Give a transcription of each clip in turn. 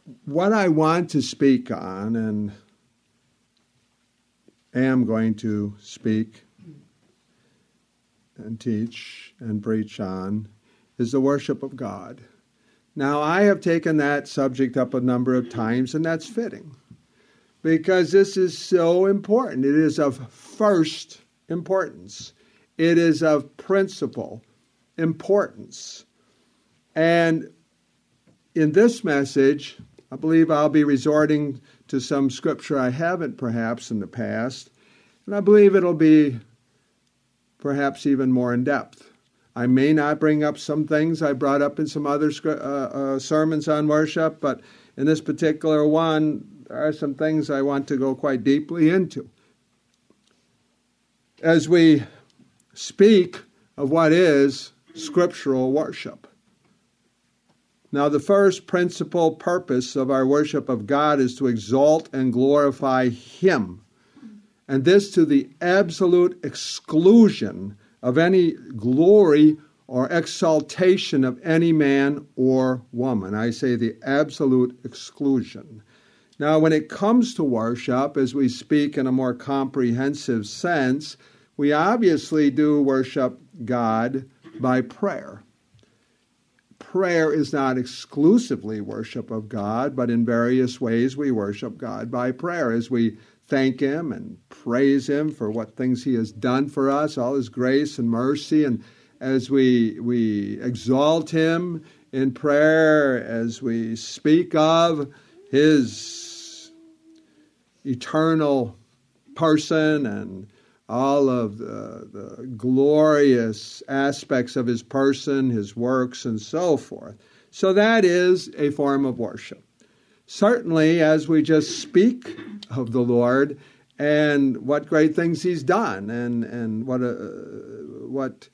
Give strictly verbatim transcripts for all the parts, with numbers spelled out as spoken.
what I want to speak on, and am going to speak and teach and preach on, is the worship of God. Now, I have taken that subject up a number of times, and that's fitting, because this is so important. It is of first importance. It is of principal importance. And in this message, I believe I'll be resorting to some scripture I haven't perhaps in the past, and I believe it'll be perhaps even more in depth. I may not bring up some things I brought up in some other uh, uh, sermons on worship, but in this particular one, there are some things I want to go quite deeply into. As we speak of what is scriptural worship. Now, the first principal purpose of our worship of God is to exalt and glorify Him, and this to the absolute exclusion of any glory or exaltation of any man or woman. I say the absolute exclusion. Now, when it comes to worship, as we speak in a more comprehensive sense, we obviously do worship God by prayer. Prayer is not exclusively worship of God, but in various ways we worship God by prayer as we thank Him and praise Him for what things He has done for us, all His grace and mercy, and as we we exalt Him in prayer, as we speak of His eternal person and all of the, the glorious aspects of His person, His works, and so forth. So that is a form of worship. Certainly, as we just speak of the Lord and what great things He's done, and and what uh, what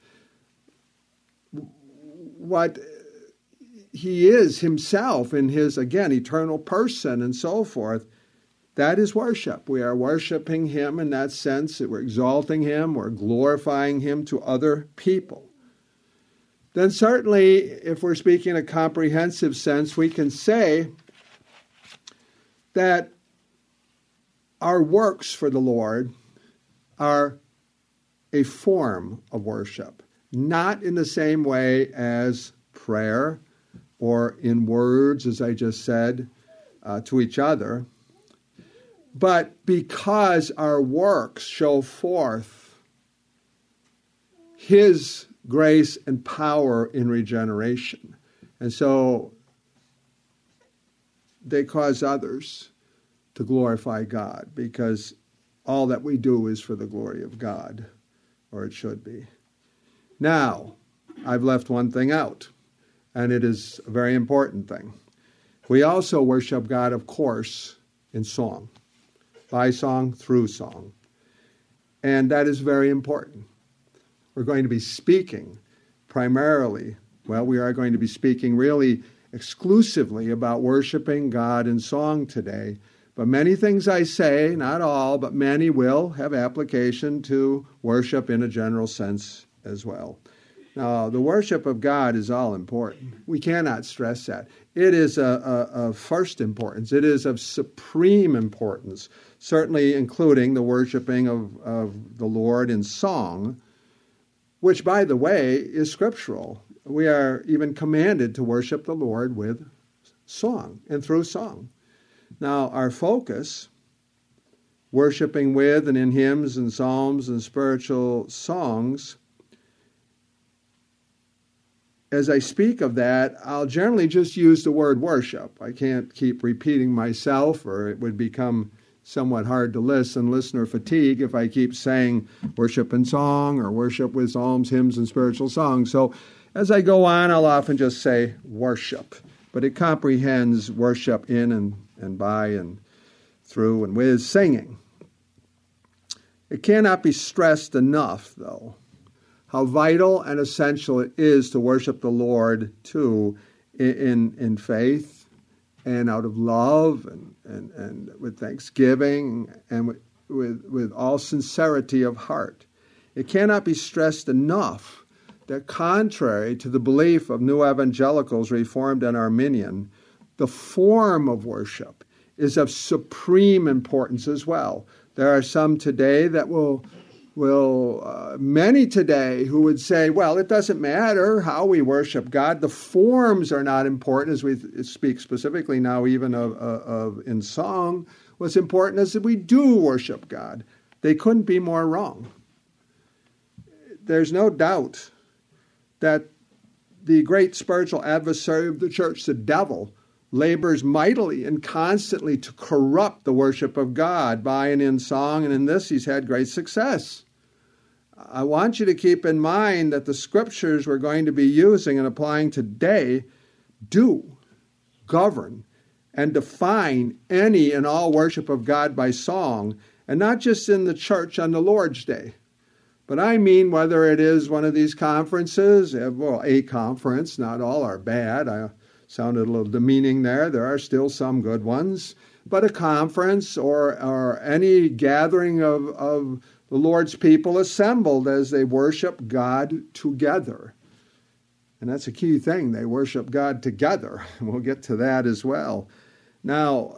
what He is Himself in His, again, eternal person and so forth, that is worship. We are worshiping Him in that sense. We're exalting Him. We're glorifying Him to other people. Then certainly, if we're speaking in a comprehensive sense, we can say that our works for the Lord are a form of worship, not in the same way as prayer or in words, as I just said, uh, to each other, but because our works show forth His grace and power in regeneration. And so they cause others to glorify God, because all that we do is for the glory of God, or it should be. Now, I've left one thing out, and it is a very important thing. We also worship God, of course, in song, by song, through song. And that is very important. We're going to be speaking primarily, well, we are going to be speaking really exclusively about worshiping God in song today. But many things I say, not all, but many will have application to worship in a general sense as well. Now, the worship of God is all important. We cannot stress that. It is a, a, of first importance. It is of supreme importance, certainly including the worshiping of, of the Lord in song, which, by the way, is scriptural. We are even commanded to worship the Lord with song and through song. Now, our focus, worshiping with and in hymns and psalms and spiritual songs, as I speak of that, I'll generally just use the word worship. I can't keep repeating myself, or it would become somewhat hard to listen, listener fatigue, if I keep saying worship in song or worship with psalms, hymns, and spiritual songs. So as I go on, I'll often just say worship. But it comprehends worship in and, and by and through and with singing. It cannot be stressed enough, though, how vital and essential it is to worship the Lord, too, in, in, in faith and out of love and, and, and with thanksgiving and with, with, with all sincerity of heart. It cannot be stressed enough that contrary to the belief of New Evangelicals, Reformed and Arminian, the form of worship is of supreme importance as well. There are some today that will, will uh, many today who would say, well, it doesn't matter how we worship God. The forms are not important, as we speak specifically now even of, of, of in song. What's important is that we do worship God. They couldn't be more wrong. There's no doubt that the great spiritual adversary of the church, the devil, labors mightily and constantly to corrupt the worship of God by and in song, and in this he's had great success. I want you to keep in mind that the scriptures we're going to be using and applying today do govern and define any and all worship of God by song, and not just in the church on the Lord's Day. But I mean whether it is one of these conferences, well, a conference, not all are bad. I sounded a little demeaning there. There are still some good ones. But a conference or, or any gathering of, of the Lord's people assembled as they worship God together. And that's a key thing. They worship God together. We'll get to that as well. Now,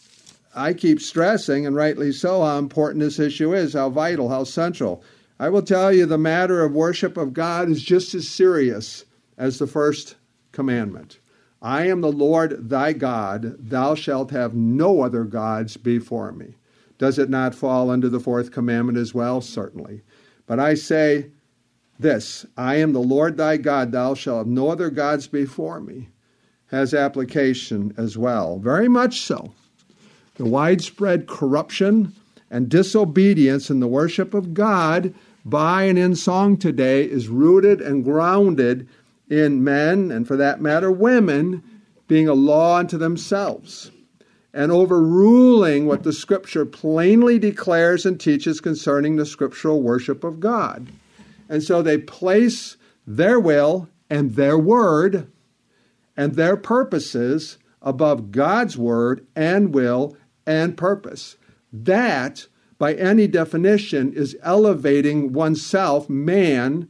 I keep stressing, and rightly so, how important this issue is, how vital, how central. I will tell you the matter of worship of God is just as serious as the first commandment. I am the Lord thy God, thou shalt have no other gods before me. Does it not fall under the fourth commandment as well? Certainly. But I say this, I am the Lord thy God, thou shalt have no other gods before me, has application as well. Very much so. The widespread corruption and disobedience in the worship of God by and in song today is rooted and grounded in men, and for that matter, women, being a law unto themselves and overruling what the Scripture plainly declares and teaches concerning the scriptural worship of God. And so they place their will and their word and their purposes above God's word and will and purpose. That, by any definition, is elevating oneself, man,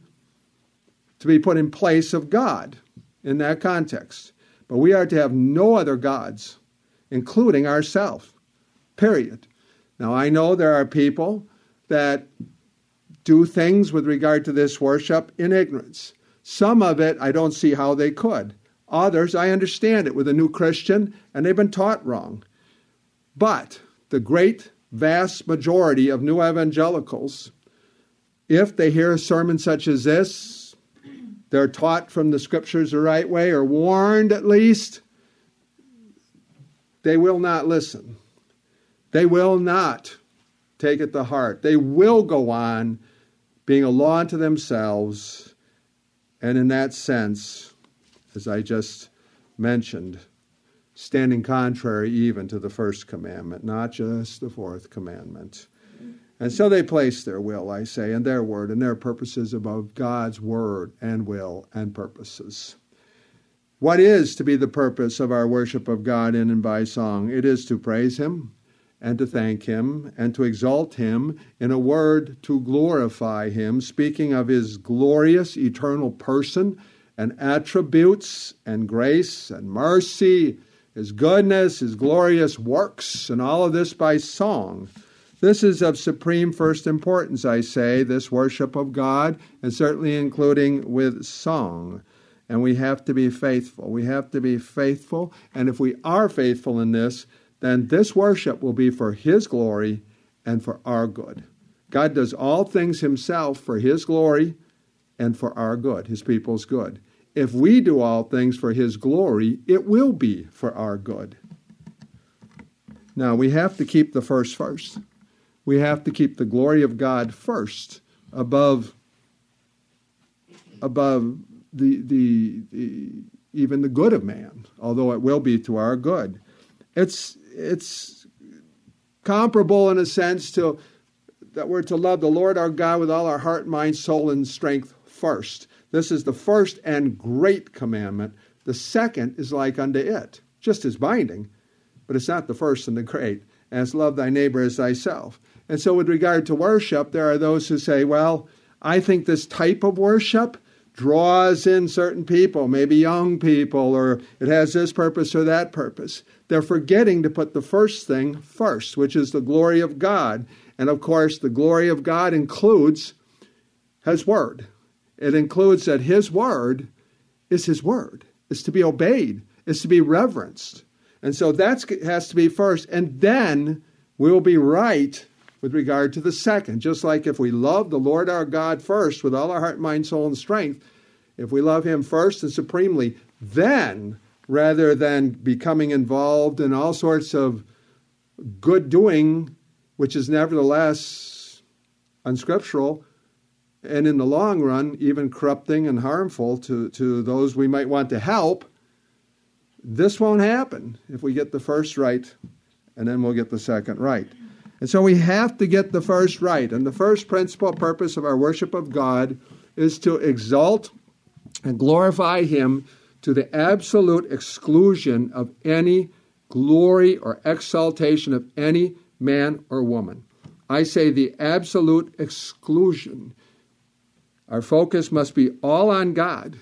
to be put in place of God in that context. But we are to have no other gods, including ourselves, period. Now, I know there are people that do things with regard to this worship in ignorance. Some of it, I don't see how they could. Others, I understand it with a new Christian, and they've been taught wrong. But the great, vast majority of new evangelicals, if they hear a sermon such as this, they're taught from the Scriptures the right way, or warned at least, they will not listen. They will not take it to heart. They will go on being a law unto themselves, and in that sense, as I just mentioned, standing contrary even to the first commandment, not just the fourth commandment. And so they place their will, I say, and their word and their purposes above God's word and will and purposes. What is to be the purpose of our worship of God in and by song? It is to praise Him and to thank Him and to exalt Him, in a word, to glorify Him, speaking of His glorious eternal person and attributes and grace and mercy, His goodness, His glorious works, and all of this by song. This is of supreme first importance, I say, this worship of God, and certainly including with song. And we have to be faithful. We have to be faithful, and if we are faithful in this, then this worship will be for His glory and for our good. God does all things Himself for His glory and for our good, His people's good. If we do all things for His glory, it will be for our good. Now, we have to keep the first first. We have to keep the glory of God first, above, above the, the, the even the good of man, although it will be to our good. It's it's comparable in a sense to that we're to love the Lord our God with all our heart, mind, soul, and strength first. This is the first and great commandment. The second is like unto it, just as binding, but it's not the first and the great. As love thy neighbor as thyself. And so with regard to worship, there are those who say, well, I think this type of worship draws in certain people, maybe young people, or it has this purpose or that purpose. They're forgetting to put the first thing first, which is the glory of God. And of course, the glory of God includes His Word. It includes that His Word is His Word. It's to be obeyed. It's to be reverenced. And so that has to be first. And then we'll be right with regard to the second. Just like if we love the Lord our God first with all our heart, mind, soul, and strength, if we love Him first and supremely, then rather than becoming involved in all sorts of good doing, which is nevertheless unscriptural, and in the long run, even corrupting and harmful to, to those we might want to help, this won't happen if we get the first right, and then we'll get the second right. And so we have to get the first right. And the first principal purpose of our worship of God is to exalt and glorify Him to the absolute exclusion of any glory or exaltation of any man or woman. I say the absolute exclusion. Our focus must be all on God.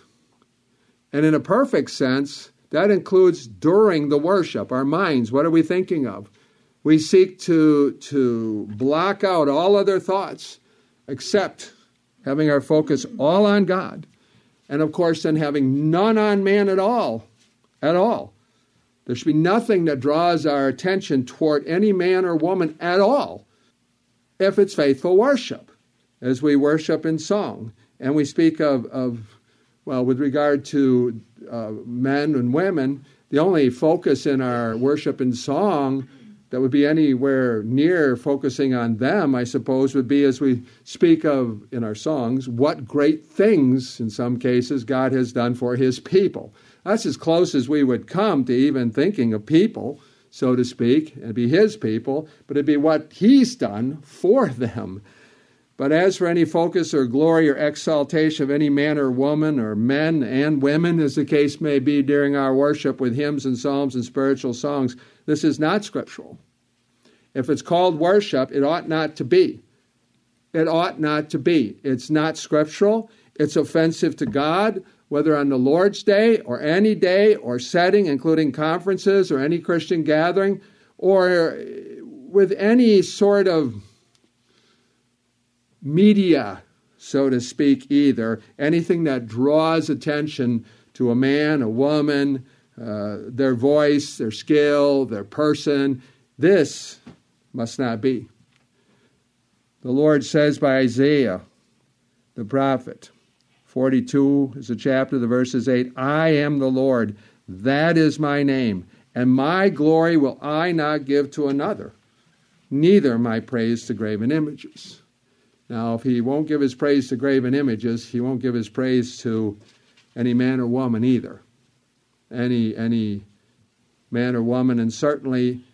And in a perfect sense, that includes during the worship, our minds. What are we thinking of? We seek to, to block out all other thoughts except having our focus all on God. And of course, then having none on man at all, at all. There should be nothing that draws our attention toward any man or woman at all if it's faithful worship, as we worship in song. And we speak of, of well, with regard to uh, men and women, the only focus in our worship in song that would be anywhere near focusing on them, I suppose, would be as we speak of in our songs, what great things, in some cases, God has done for His people. That's as close as we would come to even thinking of people, so to speak. It'd be His people, but it'd be what He's done for them. But as for any focus or glory or exaltation of any man or woman or men and women, as the case may be during our worship with hymns and psalms and spiritual songs, this is not scriptural. If it's called worship, it ought not to be. It ought not to be. It's not scriptural. It's offensive to God, whether on the Lord's Day or any day or setting, including conferences or any Christian gathering, or with any sort of media, so to speak, either. Anything that draws attention to a man, a woman, uh, their voice, their skill, their person. This must not be. The Lord says by Isaiah, the prophet, forty-two is a chapter, the verses eight, I am the Lord, that is my name, and my glory will I not give to another, neither my praise to graven images. Now, if He won't give His praise to graven images, He won't give His praise to any man or woman either. Any, any man or woman, and certainly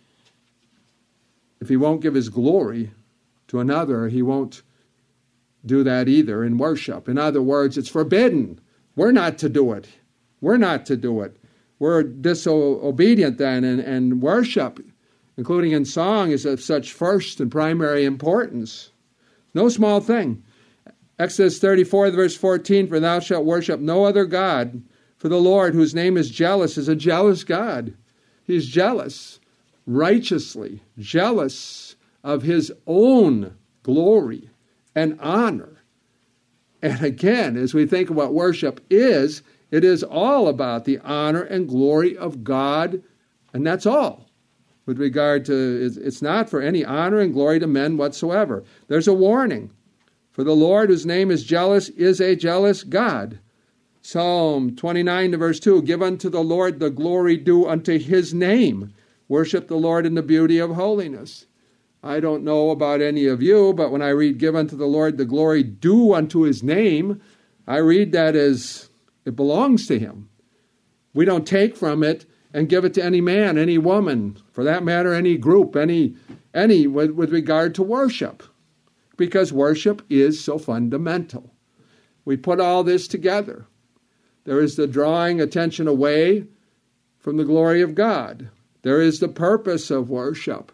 if He won't give His glory to another, He won't do that either in worship. In other words, it's forbidden. We're not to do it. We're not to do it. We're disobedient then, and, and worship, including in song, is of such first and primary importance. No small thing. Exodus thirty-four, verse fourteen, for thou shalt worship no other God, for the Lord, whose name is jealous, is a jealous God. He's jealous, righteously, jealous of His own glory and honor. And again, as we think of what worship is, it is all about the honor and glory of God, and that's all. With regard to, it's not for any honor and glory to men whatsoever. There's a warning. For the Lord, whose name is jealous, is a jealous God. Psalm twenty-nine, verse two, give unto the Lord the glory due unto His name. Worship the Lord in the beauty of holiness. I don't know about any of you, but when I read give unto the Lord the glory due unto His name, I read that as it belongs to Him. We don't take from it and give it to any man, any woman, for that matter, any group, any, any with, with regard to worship, because worship is so fundamental. We put all this together. There is the drawing attention away from the glory of God. There is the purpose of worship.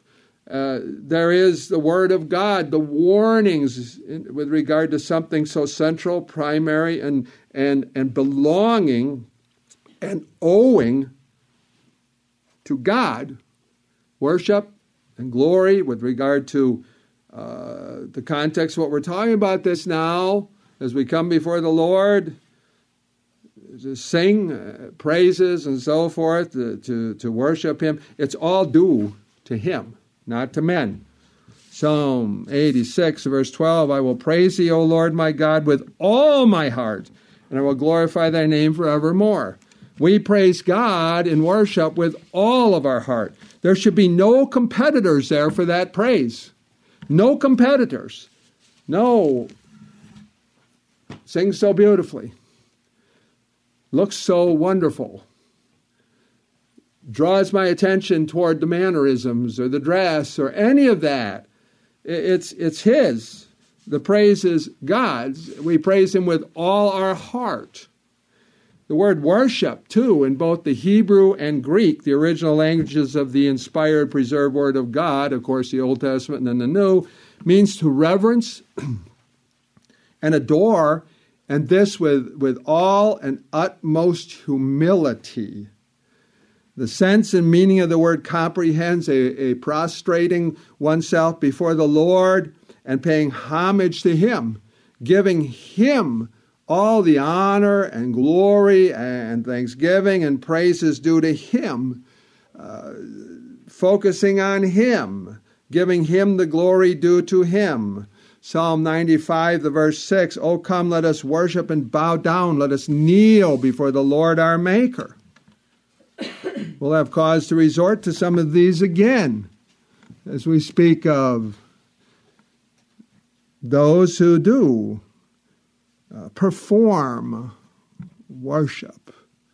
Uh, there is the Word of God, the warnings in, with regard to something so central, primary, and, and, and belonging and owing to God, worship and glory with regard to uh, the context of what we're talking about this now, as we come before the Lord, to sing uh, praises and so forth, to, to, to worship Him. It's all due to Him, not to men. Psalm eighty-six, verse twelve, I will praise Thee, O Lord my God, with all my heart, and I will glorify Thy name forevermore. We praise God in worship with all of our heart. There should be no competitors there for that praise. No competitors. No. Sings so beautifully. Looks so wonderful. Draws my attention toward the mannerisms or the dress or any of that. It's, it's His. The praise is God's. We praise Him with all our heart. The word worship, too, in both the Hebrew and Greek, the original languages of the inspired, preserved Word of God, of course, the Old Testament and then the New, means to reverence and adore, and this with, with all and utmost humility. The sense and meaning of the word comprehends a, a prostrating oneself before the Lord and paying homage to Him, giving Him all the honor and glory and thanksgiving and praises due to Him, uh, focusing on Him, giving Him the glory due to Him. Psalm ninety-five, the verse six, O come, let us worship and bow down. Let us kneel before the Lord our Maker. We'll have cause to resort to some of these again as we speak of those who do uh, perform worship.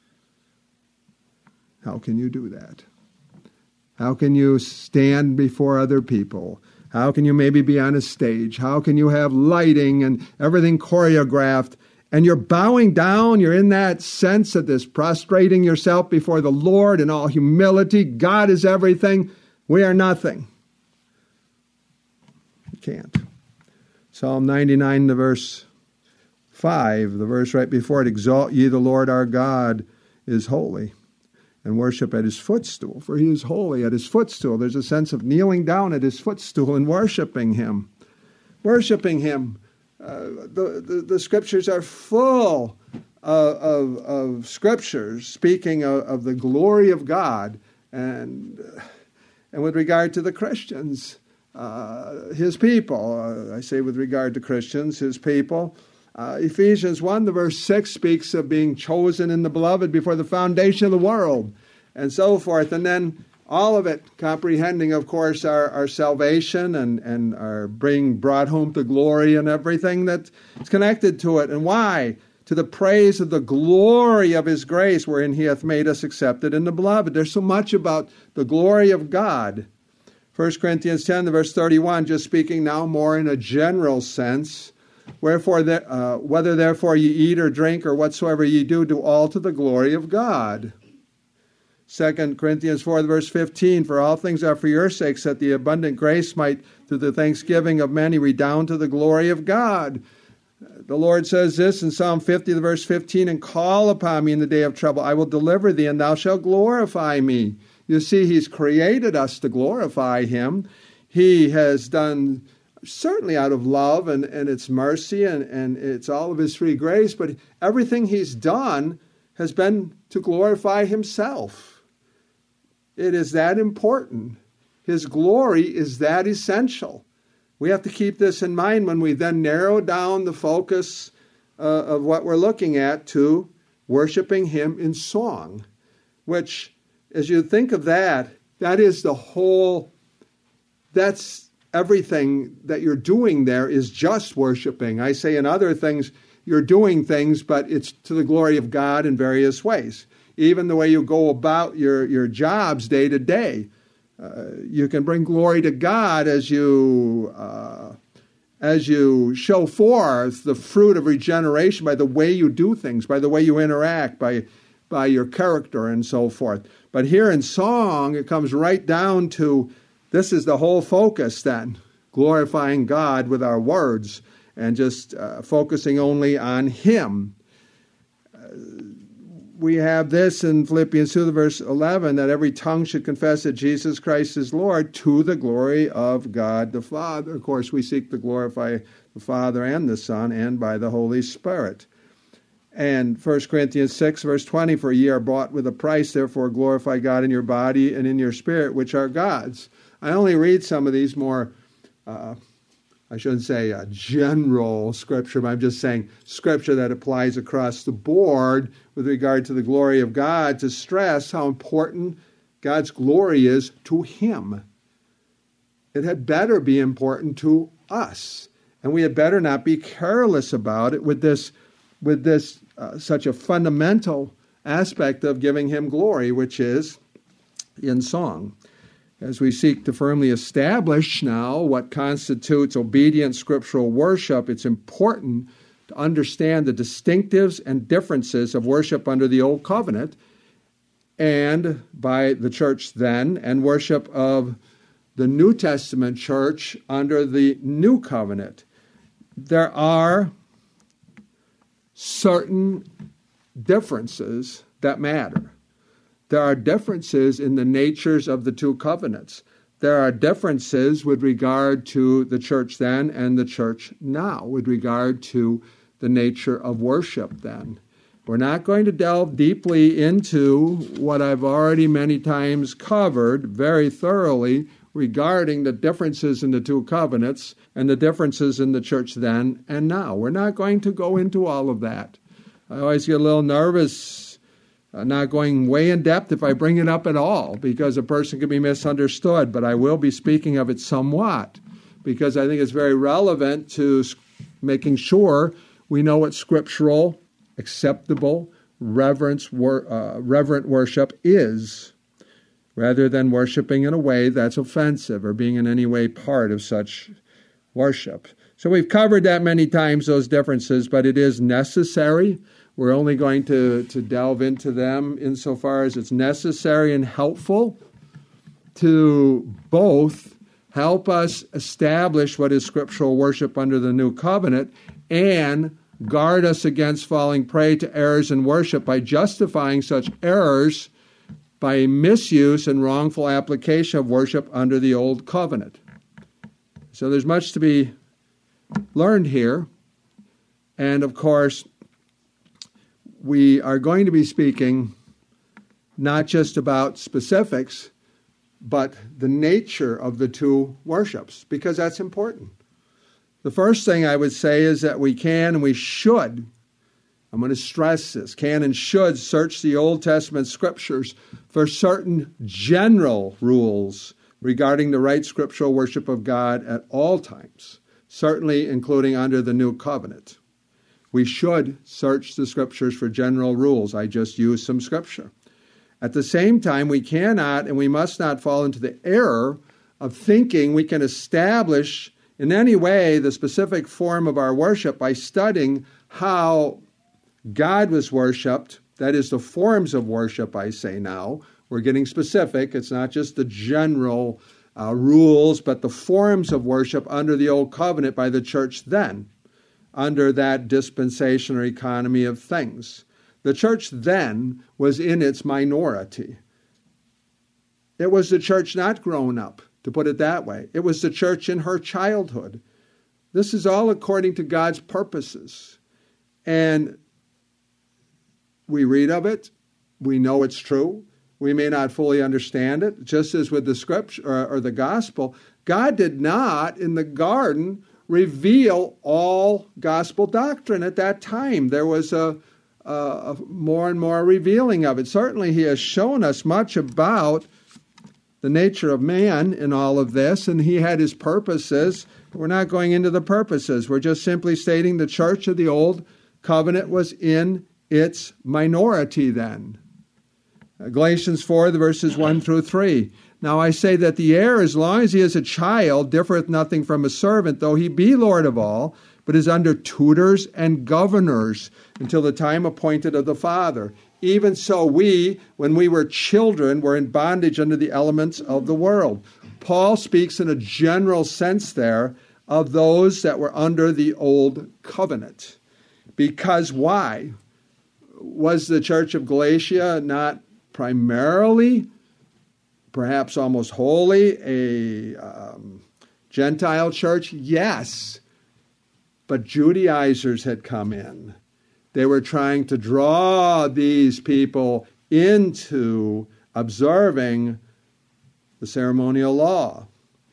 How can you do that? How can you stand before other people? How can you maybe be on a stage? How can you have lighting and everything choreographed? And you're bowing down, you're in that sense of this prostrating yourself before the Lord in all humility. God is everything. We are nothing. You can't. Psalm ninety-nine, the verse five, the verse right before it, exalt ye the Lord our God is holy, and worship at His footstool, for He is holy at His footstool. There's a sense of kneeling down at His footstool and worshiping Him. Worshiping Him. Uh, the, the, the Scriptures are full of, of, of Scriptures speaking of, of the glory of God. And, and with regard to the Christians, uh, His people, uh, I say with regard to Christians, His people, Uh, Ephesians one, the verse six speaks of being chosen in the beloved before the foundation of the world, and so forth. And then all of it comprehending, of course, our, our salvation and, and our being brought home to glory and everything that's connected to it. And why? To the praise of the glory of His grace, wherein He hath made us accepted in the beloved. There's so much about the glory of God. First Corinthians ten, the verse thirty-one, just speaking now more in a general sense. Wherefore, the, uh, whether therefore ye eat or drink or whatsoever ye do, do all to the glory of God. Second Corinthians four, verse fifteen, for all things are for your sakes, that the abundant grace might, through the thanksgiving of many, redound to the glory of God. The Lord says this in Psalm fifty, verse fifteen, and call upon me in the day of trouble. I will deliver thee, and thou shalt glorify me. You see, He's created us to glorify Him. He has done certainly out of love and, and it's mercy and, and it's all of His free grace, but everything He's done has been to glorify Himself. It is that important. His glory is that essential. We have to keep this in mind when we then narrow down the focus uh, of what we're looking at to worshiping Him in song, which, as you think of that, that is the whole, that's everything that you're doing there is just worshiping. I say in other things, you're doing things, but it's to the glory of God in various ways. Even the way you go about your, your jobs day to day. Uh, you can bring glory to God as you uh, as you show forth the fruit of regeneration by the way you do things, by the way you interact, by by your character and so forth. But here in song, it comes right down to this is the whole focus then, glorifying God with our words and just uh, focusing only on Him. Uh, we have this in Philippians two, verse eleven, that every tongue should confess that Jesus Christ is Lord to the glory of God the Father. Of course, we seek to glorify the Father and the Son and by the Holy Spirit. And First Corinthians six, verse twenty, for ye are bought with a price, therefore glorify God in your body and in your spirit, which are God's. I only read some of these more, uh, I shouldn't say uh, general scripture, but I'm just saying scripture that applies across the board with regard to the glory of God, to stress how important God's glory is to Him. It had better be important to us, and we had better not be careless about it with this, with this uh, such a fundamental aspect of giving Him glory, which is in song. As we seek to firmly establish now what constitutes obedient scriptural worship, it's important to understand the distinctives and differences of worship under the Old Covenant and by the church then, and worship of the New Testament church under the New Covenant. There are certain differences that matter. There are differences in the natures of the two covenants. There are differences with regard to the church then and the church now, with regard to the nature of worship then. We're not going to delve deeply into what I've already many times covered very thoroughly regarding the differences in the two covenants and the differences in the church then and now. We're not going to go into all of that. I always get a little nervous Uh, not going way in depth if I bring it up at all, because a person can be misunderstood, but I will be speaking of it somewhat, because I think it's very relevant to making sure we know what scriptural, acceptable, reverence, wor- uh, reverent worship is, rather than worshiping in a way that's offensive or being in any way part of such worship. So we've covered that many times, those differences, but it is necessary. We're only going to, to delve into them insofar as it's necessary and helpful to both help us establish what is scriptural worship under the New Covenant and guard us against falling prey to errors in worship by justifying such errors by misuse and wrongful application of worship under the Old Covenant. So there's much to be learned here. And of course, we are going to be speaking not just about specifics, but the nature of the two worships, because that's important. The first thing I would say is that we can and we should, I'm going to stress this, can and should search the Old Testament scriptures for certain general rules regarding the right scriptural worship of God at all times, certainly including under the New Covenant. We should search the scriptures for general rules. I just used some scripture. At the same time, we cannot and we must not fall into the error of thinking we can establish in any way the specific form of our worship by studying how God was worshipped. That is, the forms of worship, I say now. We're getting specific. It's not just the general uh, rules, but the forms of worship under the Old Covenant by the church then, under that dispensational economy of things. The church then was in its minority. It was the church not grown up, to put it that way. It was the church in her childhood. This is all according to God's purposes. And we read of it. We know it's true. We may not fully understand it. Just as with the scripture or, or the gospel, God did not, in the garden, reveal all gospel doctrine at that time. There was a, a, a more and more revealing of it. Certainly, He has shown us much about the nature of man in all of this, and He had His purposes. We're not going into the purposes. We're just simply stating the church of the Old Covenant was in its minority then. Galatians four, the verses one through three. Now I say that the heir, as long as he is a child, differeth nothing from a servant, though he be Lord of all, but is under tutors and governors until the time appointed of the Father. Even so we, when we were children, were in bondage under the elements of the world. Paul speaks in a general sense there of those that were under the old covenant. Because why? Was the church of Galatia not primarily, perhaps almost wholly, a um, Gentile church? Yes. But Judaizers had come in. They were trying to draw these people into observing the ceremonial law.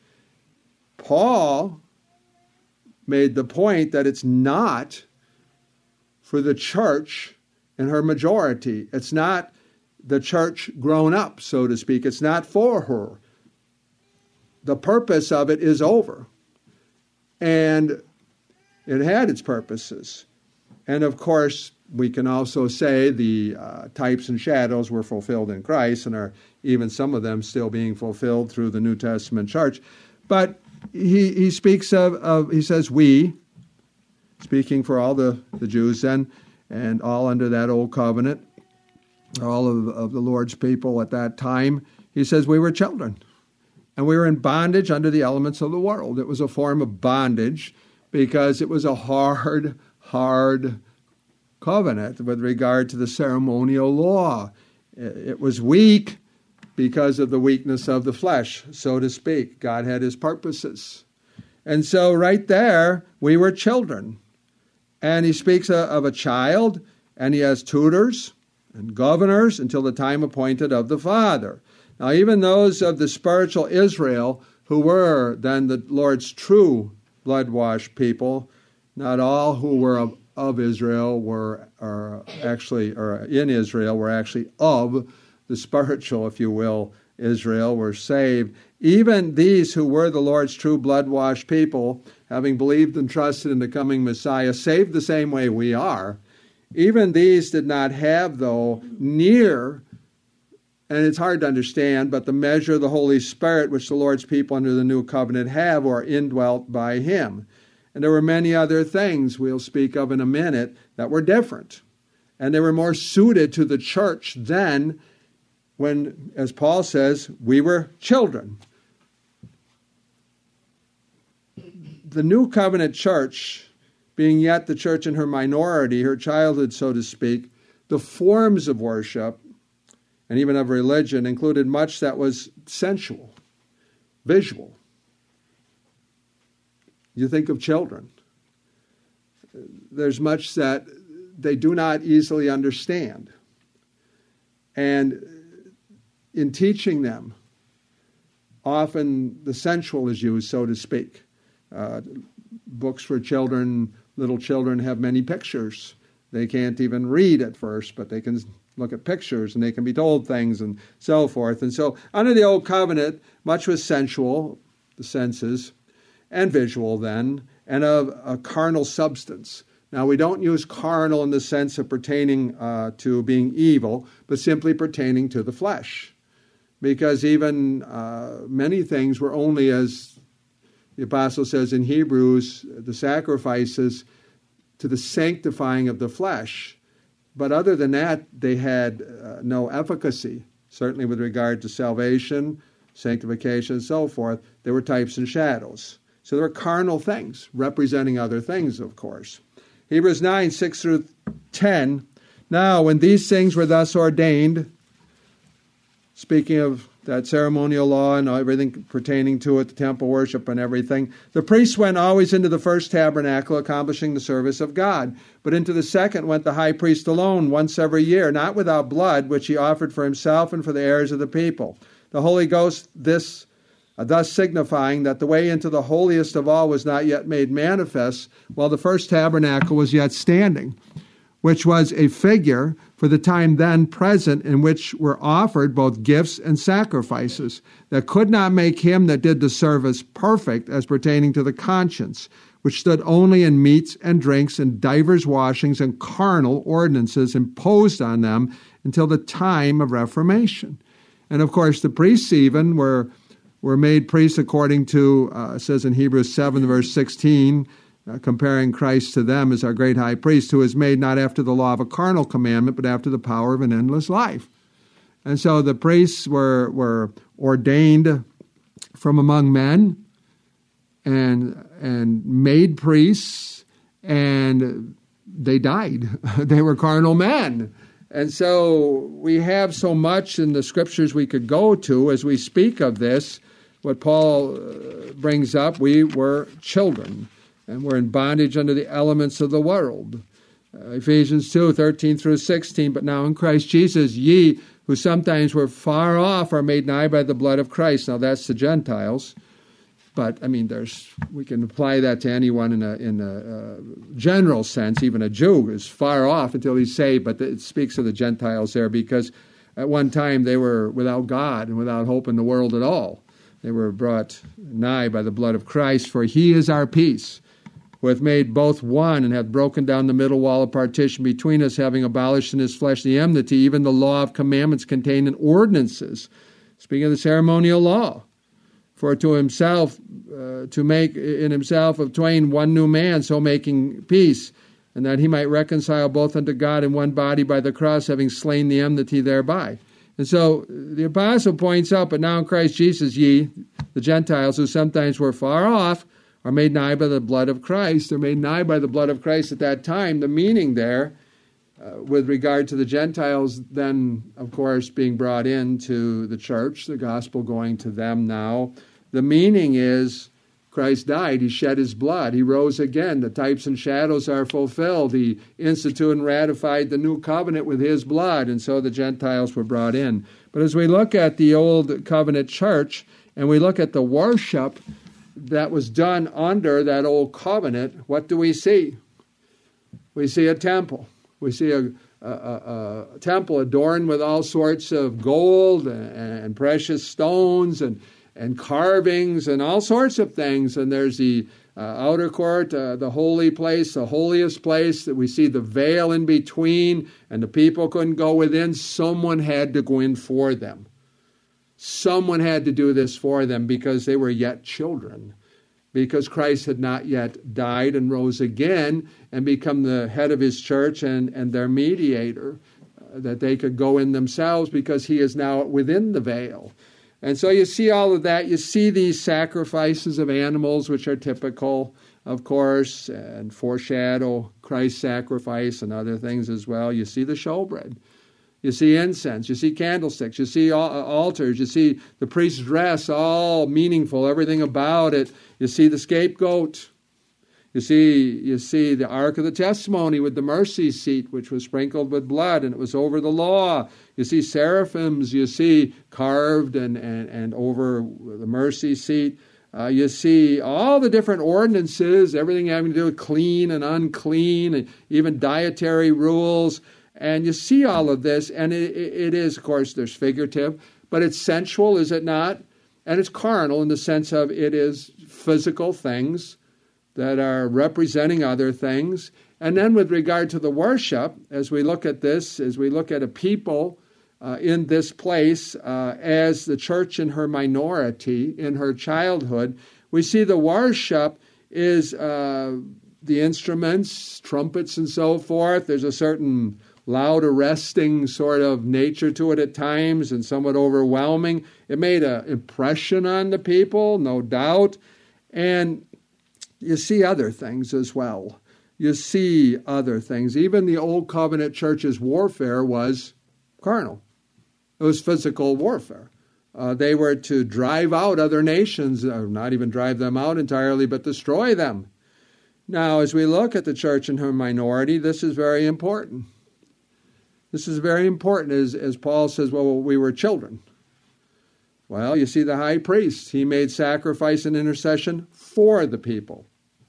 Paul made the point that it's not for the church in her majority. It's not the church grown up, so to speak. It's not for her. The purpose of it is over. And it had its purposes. And of course, we can also say the uh, types and shadows were fulfilled in Christ, and are even some of them still being fulfilled through the New Testament church. But he, he speaks of, of, he says, we, speaking for all the, the Jews then, and all under that old covenant, all of, of the Lord's people at that time, he says we were children. And we were in bondage under the elements of the world. It was a form of bondage because it was a hard, hard covenant with regard to the ceremonial law. It was weak because of the weakness of the flesh, so to speak. God had his purposes. And so right there, we were children. And he speaks of a child, and he has tutors and governors until the time appointed of the Father. Now, even those of the spiritual Israel who were then the Lord's true blood-washed people, not all who were of, of Israel were are actually, or in Israel, were actually of the spiritual, if you will, Israel, were saved. Even these who were the Lord's true blood-washed people, having believed and trusted in the coming Messiah, saved the same way we are, even these did not have, though, near, and it's hard to understand, but the measure of the Holy Spirit which the Lord's people under the new covenant have, or indwelt by him. And there were many other things we'll speak of in a minute that were different. And they were more suited to the church then when, as Paul says, we were children. The new covenant church, being yet the church in her minority, her childhood, so to speak, the forms of worship and even of religion included much that was sensual, visual. You think of children. There's much that they do not easily understand. And in teaching them, often the sensual is used, so to speak. Uh, books for children, little children have many pictures. They can't even read at first, but they can look at pictures and they can be told things and so forth. And so under the old covenant, much was sensual, the senses, and visual then, and of a carnal substance. Now, we don't use carnal in the sense of pertaining uh, to being evil, but simply pertaining to the flesh. Because even uh, many things were only, as the apostle says in Hebrews, the sacrifices to the sanctifying of the flesh. But other than that, they had uh, no efficacy, certainly with regard to salvation, sanctification, and so forth. They were types and shadows. So there were carnal things, representing other things, of course. Hebrews nine, six through ten. Now, when these things were thus ordained, speaking of that ceremonial law and everything pertaining to it, the temple worship and everything, the priests went always into the first tabernacle, accomplishing the service of God. But into the second went the high priest alone, once every year, not without blood, which he offered for himself and for the heirs of the people. The Holy Ghost, this uh, thus signifying that the way into the holiest of all was not yet made manifest, while the first tabernacle was yet standing, which was a figure for the time then present, in which were offered both gifts and sacrifices, that could not make him that did the service perfect as pertaining to the conscience, which stood only in meats and drinks and divers washings and carnal ordinances imposed on them until the time of Reformation. And of course, the priests even were, were made priests according to, uh, it says in Hebrews seven, verse sixteen, Uh, comparing Christ to them as our great high priest, who is made not after the law of a carnal commandment, but after the power of an endless life. And so the priests were, were ordained from among men and and made priests, and they died. They were carnal men. And so we have so much in the scriptures we could go to as we speak of this. What Paul uh, brings up, we were children, and we're in bondage under the elements of the world. Uh, Ephesians two, thirteen through sixteen, but now in Christ Jesus, ye who sometimes were far off are made nigh by the blood of Christ. Now that's the Gentiles. But, I mean, there's we can apply that to anyone in a, in a uh, general sense. Even a Jew is far off until he's saved, but it speaks of the Gentiles there because at one time they were without God and without hope in the world at all. They were brought nigh by the blood of Christ, for he is our peace, who hath made both one, and hath broken down the middle wall of partition between us, having abolished in his flesh the enmity, even the law of commandments contained in ordinances, speaking of the ceremonial law. For to himself, uh, to make in himself of twain one new man, so making peace, and that he might reconcile both unto God in one body by the cross, having slain the enmity thereby. And so the apostle points out, but now in Christ Jesus, ye, the Gentiles, who sometimes were far off, are made nigh by the blood of Christ. They're made nigh by the blood of Christ at that time. The meaning there, uh, with regard to the Gentiles, then, of course, being brought into the church, the gospel going to them now. The meaning is Christ died. He shed his blood. He rose again. The types and shadows are fulfilled. He instituted and ratified the new covenant with his blood, and so the Gentiles were brought in. But as we look at the old covenant church, and we look at the worship that was done under that old covenant, what do we see? We see a temple. We see a, a, a, a temple adorned with all sorts of gold and, and precious stones and and carvings and all sorts of things. And there's the uh, outer court, uh, the holy place, the holiest place, that we see the veil in between, and the people couldn't go within. Someone had to go in for them. Someone had to do this for them because they were yet children, because Christ had not yet died and rose again and become the head of his church and, and their mediator, uh, that they could go in themselves because he is now within the veil. And so you see all of that. You see these sacrifices of animals, which are typical, of course, and foreshadow Christ's sacrifice and other things as well. You see the showbread. You see incense. You see candlesticks. You see altars. You see the priest's dress, all meaningful, everything about it. You see the scapegoat. You see, you see the Ark of the Testimony with the mercy seat, which was sprinkled with blood, and it was over the law. You see seraphims, you see carved and, and, and over the mercy seat. Uh, you see all the different ordinances, everything having to do with clean and unclean, and even dietary rules. And you see all of this, and it, it is, of course, there's figurative, but it's sensual, is it not? And it's carnal in the sense of it is physical things that are representing other things. And then with regard to the worship, as we look at this, as we look at a people uh, in this place, uh, as the church in her minority, in her childhood, we see the worship is uh, the instruments, trumpets and so forth. There's a certain loud, arresting sort of nature to it at times and somewhat overwhelming. It made an impression on the people, no doubt. And you see other things as well. You see other things. Even the Old Covenant church's warfare was carnal. It was physical warfare. Uh, they were to drive out other nations, or not even drive them out entirely, but destroy them. Now, as we look at the church in her minority, this is very important. This is very important, as, as Paul says, well, we were children. Well, you see the high priest. He made sacrifice and intercession for the people.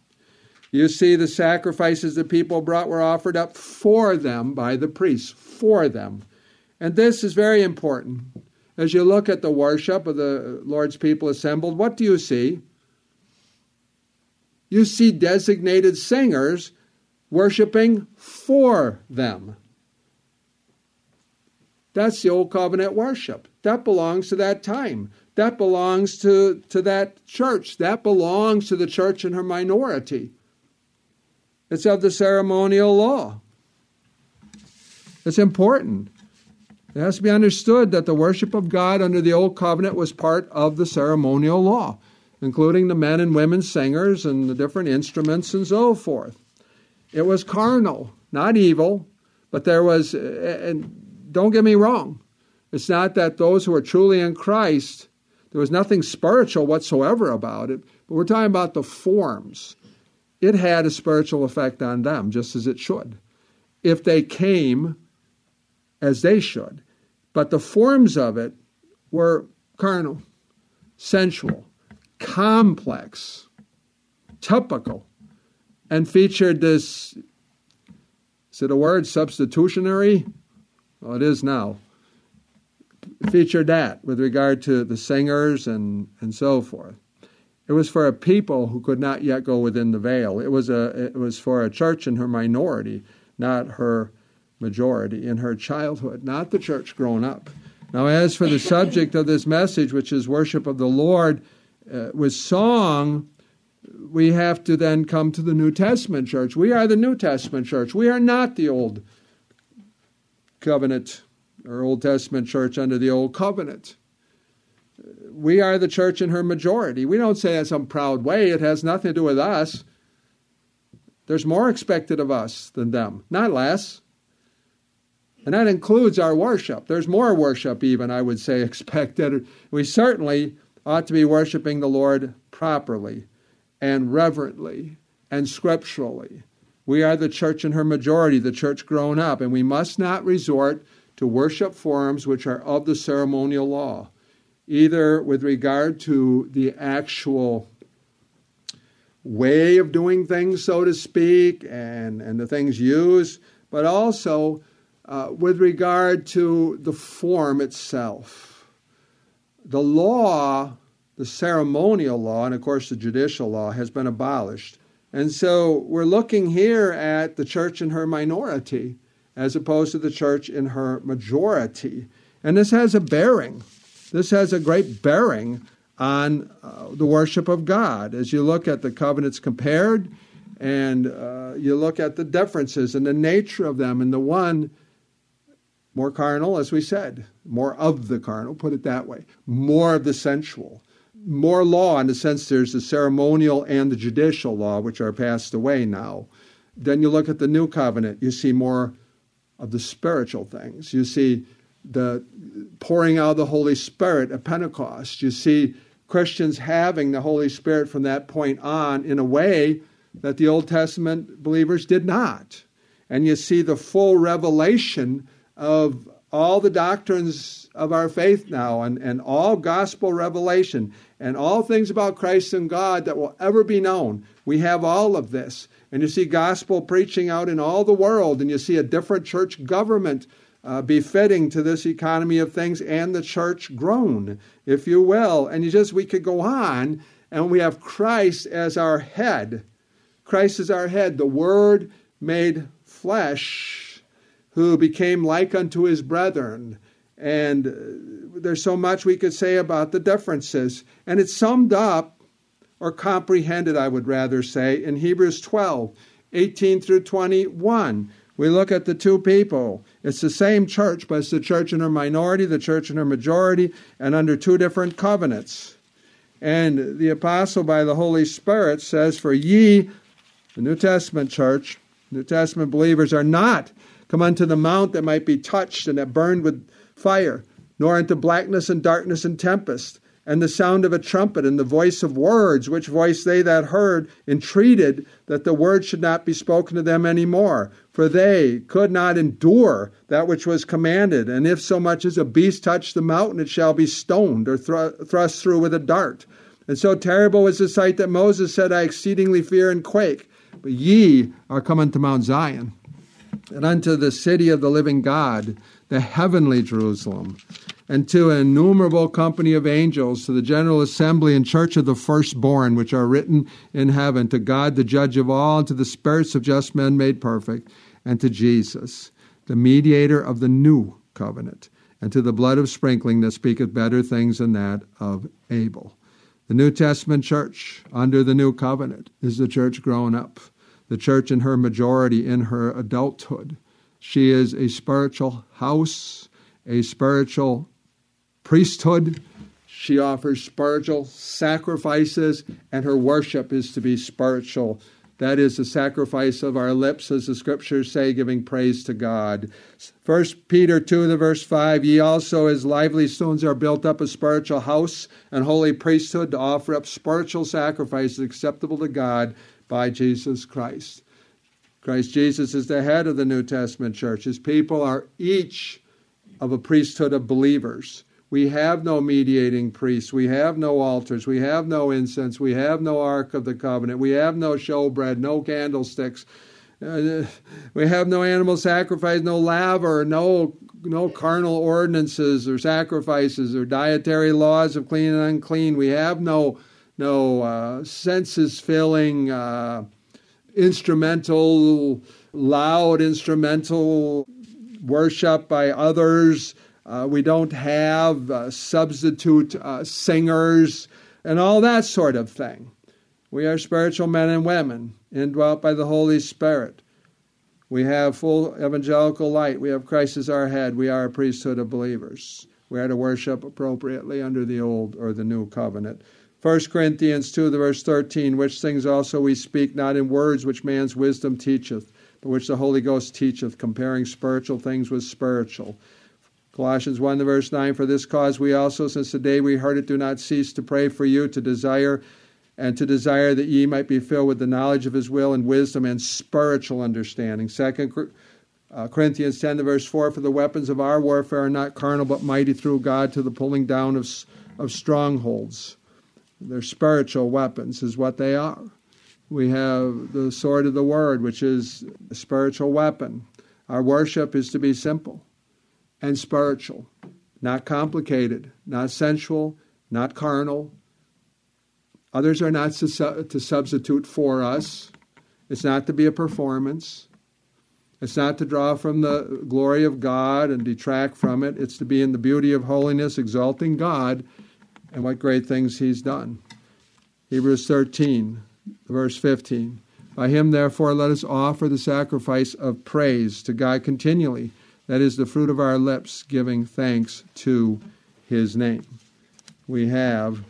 You see the sacrifices the people brought were offered up for them by the priests, for them. And this is very important. As you look at the worship of the Lord's people assembled, what do you see? You see designated singers worshiping for them. That's the Old Covenant worship. That belongs to that time. That belongs to, to that church. That belongs to the church in her minority. It's of the ceremonial law. It's important. It has to be understood that the worship of God under the Old Covenant was part of the ceremonial law, including the men and women singers and the different instruments and so forth. It was carnal, not evil, but there was, and don't get me wrong, it's not that those who are truly in Christ, there was nothing spiritual whatsoever about it, but we're talking about the forms. It had a spiritual effect on them, just as it should, if they came as they should. But the forms of it were carnal, sensual, complex, typical, and featured this, is it a word, substitutionary? Well, it is now. It featured that with regard to the singers and, and so forth. It was for a people who could not yet go within the veil. It was a it was for a church in her minority, not her majority, in her childhood, not the church grown up. Now, as for the subject of this message, which is worship of the Lord uh, with song, we have to then come to the New Testament church. We are the New Testament church. We are not the Old Covenant or Old Testament church under the Old Covenant. We are the church in her majority. We don't say that in some proud way. It has nothing to do with us. There's more expected of us than them, not less. And that includes our worship. There's more worship even, I would say, expected. We certainly ought to be worshiping the Lord properly and reverently and scripturally. We are the church in her majority, the church grown up, and we must not resort to worship forms which are of the ceremonial law, either with regard to the actual way of doing things, so to speak, and, and the things used, but also uh, with regard to the form itself. The law, the ceremonial law, and of course the judicial law, has been abolished. And so we're looking here at the church in her minority as opposed to the church in her majority. And this has a bearing. This has a great bearing on uh, the worship of God. As you look at the covenants compared, and uh, you look at the differences and the nature of them, and the one more carnal, as we said, more of the carnal, put it that way, more of the sensual, more law in the sense there's the ceremonial and the judicial law, which are passed away now. Then you look at the new covenant, you see more of the spiritual things. You see the pouring out of the Holy Spirit at Pentecost. You see Christians having the Holy Spirit from that point on in a way that the Old Testament believers did not. And you see the full revelation of all the doctrines of our faith now, and, and all gospel revelation, and all things about Christ and God that will ever be known. We have all of this. And you see gospel preaching out in all the world, and you see a different church government uh, befitting to this economy of things, and the church grown, if you will. And you just, we could go on, and we have Christ as our head. Christ is our head, the Word made flesh, who became like unto his brethren. And there's so much we could say about the differences. And it's summed up, or comprehended, I would rather say, in Hebrews twelve, eighteen through twenty-one. We look at the two people. It's the same church, but it's the church in her minority, the church in her majority, and under two different covenants. And the apostle by the Holy Spirit says, for ye, the New Testament church, New Testament believers, are not come unto the mount that might be touched and that burned with fire, nor unto blackness and darkness and tempest, and the sound of a trumpet and the voice of words, which voice they that heard entreated that the word should not be spoken to them any more. For they could not endure that which was commanded. And if so much as a beast touch the mountain, it shall be stoned or thr- thrust through with a dart. And so terrible was the sight that Moses said, I exceedingly fear and quake. But ye are come unto Mount Zion, and unto the city of the living God, the heavenly Jerusalem, and to an innumerable company of angels, to the general assembly and church of the firstborn, which are written in heaven, to God the judge of all, and to the spirits of just men made perfect, and to Jesus, the mediator of the new covenant, and to the blood of sprinkling that speaketh better things than that of Abel. The New Testament church under the new covenant is the church grown up, the church in her majority, in her adulthood. She is a spiritual house, a spiritual priesthood. She offers spiritual sacrifices, and her worship is to be spiritual. That is the sacrifice of our lips, as the Scriptures say, giving praise to God. First Peter two, the verse five, ye also as lively stones are built up a spiritual house and holy priesthood to offer up spiritual sacrifices acceptable to God by Jesus Christ. Christ Jesus is the head of the New Testament church. His people are each of a priesthood of believers. We have no mediating priests. We have no altars. We have no incense. We have no Ark of the Covenant. We have no showbread, no candlesticks. Uh, we have no animal sacrifice, no laver, no no carnal ordinances or sacrifices or dietary laws of clean and unclean. We have no no uh, senses-filling, uh, instrumental, loud instrumental worship by others. Uh, we don't have uh, substitute uh, singers and all that sort of thing. We are spiritual men and women, indwelt by the Holy Spirit. We have full evangelical light. We have Christ as our head. We are a priesthood of believers. We are to worship appropriately under the old or the new covenant. First Corinthians two, the verse thirteen, which things also we speak, not in words which man's wisdom teacheth, but which the Holy Ghost teacheth, comparing spiritual things with spiritual. Colossians one, the verse nine, for this cause we also, since the day we heard it, do not cease to pray for you, to desire and to desire that ye might be filled with the knowledge of his will and wisdom and spiritual understanding. Second uh, Corinthians ten, the verse four, for the weapons of our warfare are not carnal, but mighty through God to the pulling down of, of strongholds. They're spiritual weapons is what they are. We have the sword of the word, which is a spiritual weapon. Our worship is to be simple and spiritual, not complicated, not sensual, not carnal. Others are not to, to substitute for us. It's not to be a performance. It's not to draw from the glory of God and detract from it. It's to be in the beauty of holiness, exalting God and what great things he's done. Hebrews thirteen, verse fifteen. By him, therefore, let us offer the sacrifice of praise to God continually. That is the fruit of our lips, giving thanks to his name. We have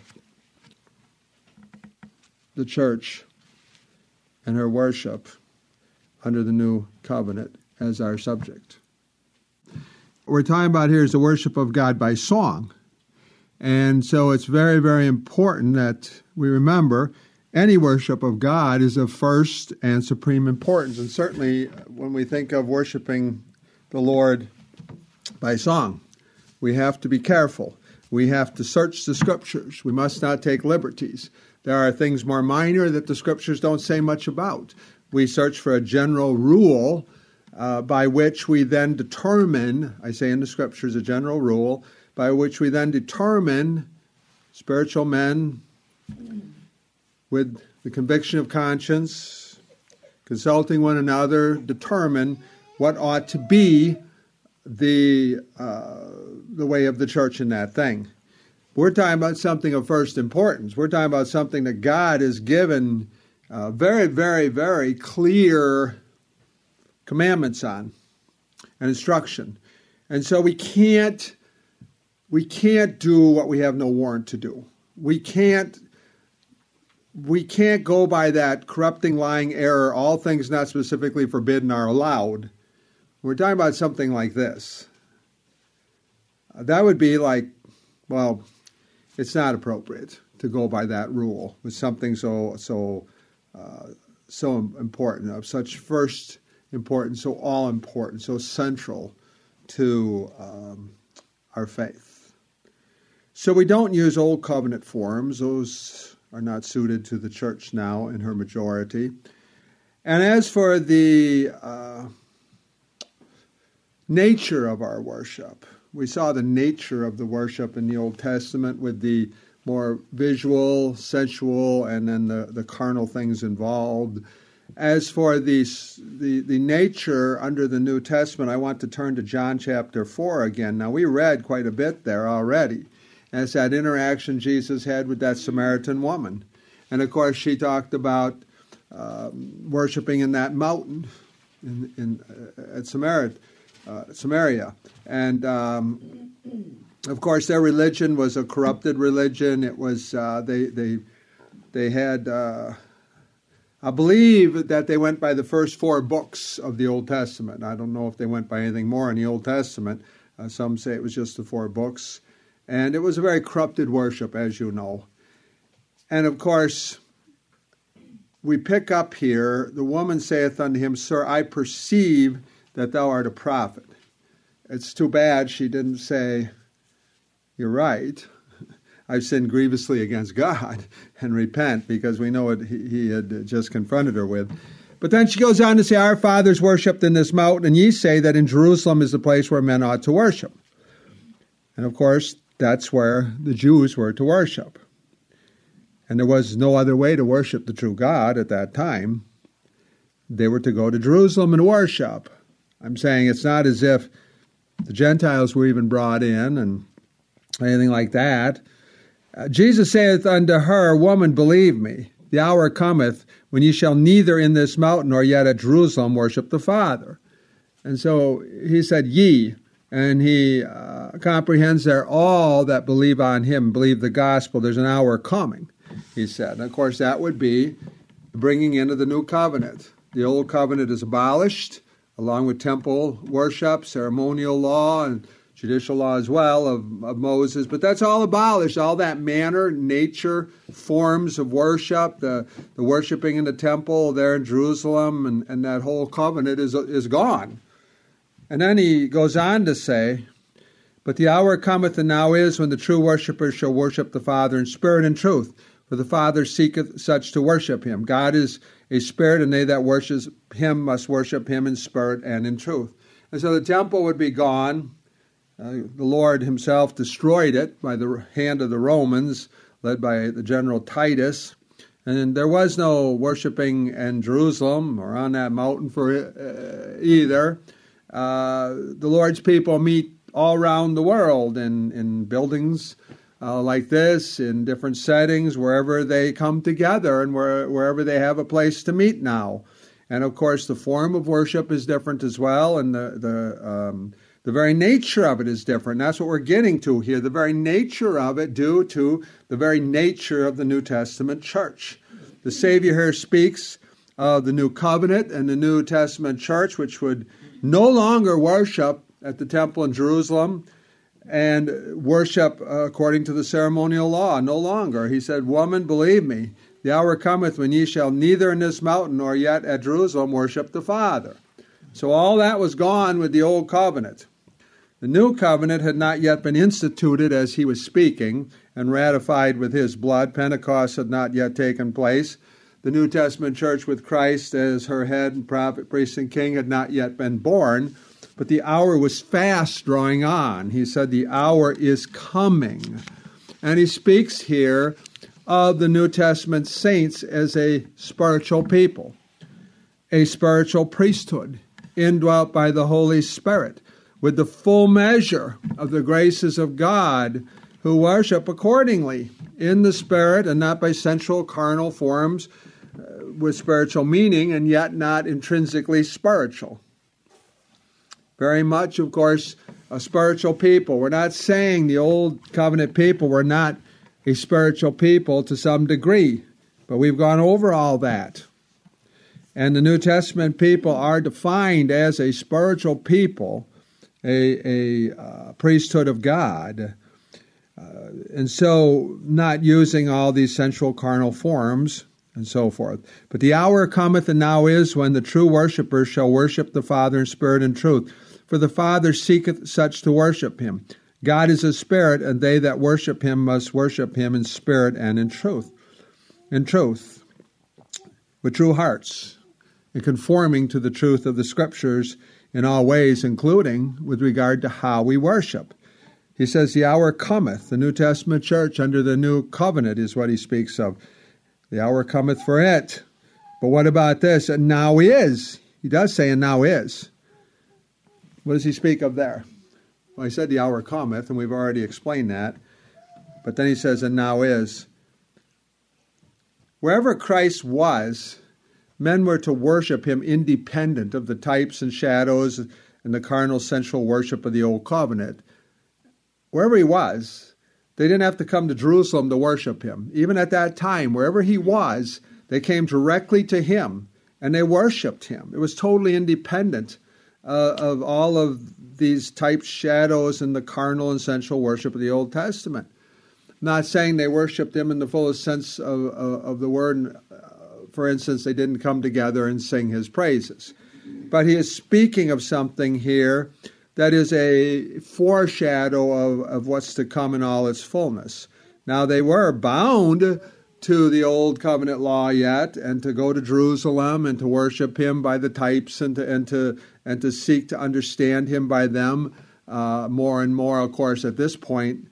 the church and her worship under the new covenant as our subject. What we're talking about here is the worship of God by song. And so it's very, very important that we remember any worship of God is of first and supreme importance. And certainly when we think of worshiping the Lord by song, we have to be careful. We have to search the Scriptures. We must not take liberties. There are things more minor that the Scriptures don't say much about. We search for a general rule uh, by which we then determine, I say in the Scriptures, a general rule, by which we then determine, spiritual men with the conviction of conscience, consulting one another, determine what ought to be the uh, the way of the church in that thing. We're talking about something of first importance. We're talking about something that God has given uh, very, very, very clear commandments on and instruction. And so we can't we can't do what we have no warrant to do. We can't we can't go by that corrupting, lying error, all things not specifically forbidden are allowed. We're talking about something like this. That would be like, well, it's not appropriate to go by that rule with something so so uh, so important, of such first importance, so all important, so central to um, our faith. So we don't use old covenant forms; those are not suited to the church now in her majority. And as for the uh, nature of our worship, we saw the nature of the worship in the Old Testament with the more visual, sensual, and then the, the carnal things involved. As for the, the, the nature under the New Testament, I want to turn to John chapter four again. Now, we read quite a bit there already. As that interaction Jesus had with that Samaritan woman. And, of course, she talked about um, worshiping in that mountain in, in, uh, at Samaria. uh, Samaria. And, um, of course, their religion was a corrupted religion. It was, uh, they, they, they had, uh, I believe that they went by the first four books of the Old Testament. I don't know if they went by anything more in the Old Testament. Uh, some say it was just the four books. And it was a very corrupted worship, as you know. And, of course, we pick up here, the woman saith unto him, Sir, I perceive that thou art a prophet. It's too bad she didn't say, you're right, I've sinned grievously against God, and repent, because we know what he, he had just confronted her with. But then she goes on to say, Our fathers worshipped in this mountain, and ye say that in Jerusalem is the place where men ought to worship. And of course, that's where the Jews were to worship. And there was no other way to worship the true God at that time. They were to go to Jerusalem and worship. I'm saying it's not as if the Gentiles were even brought in and anything like that. Uh, Jesus saith unto her, Woman, believe me, the hour cometh when ye shall neither in this mountain nor yet at Jerusalem worship the Father. And so he said, ye, and he uh, comprehends there all that believe on him, believe the gospel. There's an hour coming, he said. And of course, that would be bringing into the new covenant. The old covenant is abolished, along with temple worship, ceremonial law, and judicial law as well of, of Moses. But that's all abolished, all that manner, nature, forms of worship, the, the worshiping in the temple there in Jerusalem, and, and that whole covenant is, is gone. And then he goes on to say, But the hour cometh, and now is, when the true worshippers shall worship the Father in spirit and truth. For the Father seeketh such to worship him. God is a spirit, and they that worship him must worship him in spirit and in truth. And so the temple would be gone. Uh, the Lord himself destroyed it by the hand of the Romans, led by the general Titus. And there was no worshiping in Jerusalem or on that mountain for uh, either. Uh, the Lord's people meet all around the world in, in buildings uh, like this, in different settings, wherever they come together and where, wherever they have a place to meet now. And of course, the form of worship is different as well, and the the um, the very nature of it is different. That's what we're getting to here, the very nature of it due to the very nature of the New Testament church. The Savior here speaks of the New Covenant and the New Testament church, which would no longer worship at the temple in Jerusalem and worship uh, according to the ceremonial law, no longer. He said, Woman, believe me, the hour cometh when ye shall neither in this mountain nor yet at Jerusalem worship the Father. So all that was gone with the old covenant. The new covenant had not yet been instituted as he was speaking and ratified with his blood. Pentecost had not yet taken place. The New Testament church with Christ as her head and prophet, priest, and king had not yet been born, but the hour was fast drawing on. He said the hour is coming. And he speaks here of the New Testament saints as a spiritual people, a spiritual priesthood, indwelt by the Holy Spirit, with the full measure of the graces of God, who worship accordingly in the Spirit and not by sensual carnal forms uh, with spiritual meaning and yet not intrinsically spiritual. Very much, of course, a spiritual people. We're not saying the old covenant people were not a spiritual people to some degree, but we've gone over all that. And the New Testament people are defined as a spiritual people, a, a uh, priesthood of God. Uh, and so not using all these sensual carnal forms and so forth. But the hour cometh, and now is, when the true worshipers shall worship the Father in spirit and truth. For the Father seeketh such to worship him. God is a spirit, and they that worship him must worship him in spirit and in truth. In truth, with true hearts, and conforming to the truth of the Scriptures in all ways, including with regard to how we worship. He says, the hour cometh. The New Testament church under the new covenant is what he speaks of. The hour cometh for it. But what about this? And now is. He does say, and now is. What does he speak of there? Well, he said the hour cometh, and we've already explained that. But then he says, and now is. Wherever Christ was, men were to worship him independent of the types and shadows and the carnal sensual worship of the old covenant. Wherever he was, they didn't have to come to Jerusalem to worship him. Even at that time, wherever he was, they came directly to him and they worshiped him. It was totally independent uh, of all of these types, shadows, and the carnal and sensual worship of the Old Testament. Not saying they worshipped him in the fullest sense of, of, of the word. For instance, they didn't come together and sing his praises. But he is speaking of something here that is a foreshadow of, of what's to come in all its fullness. Now, they were bound to the old covenant law yet, and to go to Jerusalem and to worship him by the types, and to and to and to seek to understand him by them uh, more and more. Of course, at this point,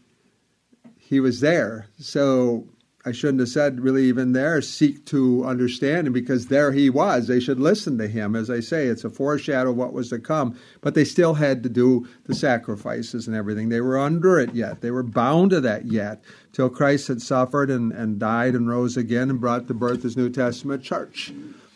he was there. So I shouldn't have said really even there, seek to understand him, because there he was. They should listen to him. As I say, it's a foreshadow of what was to come. But they still had to do the sacrifices and everything. They were under it yet. They were bound to that yet, till Christ had suffered and, and died and rose again and brought to birth his New Testament church.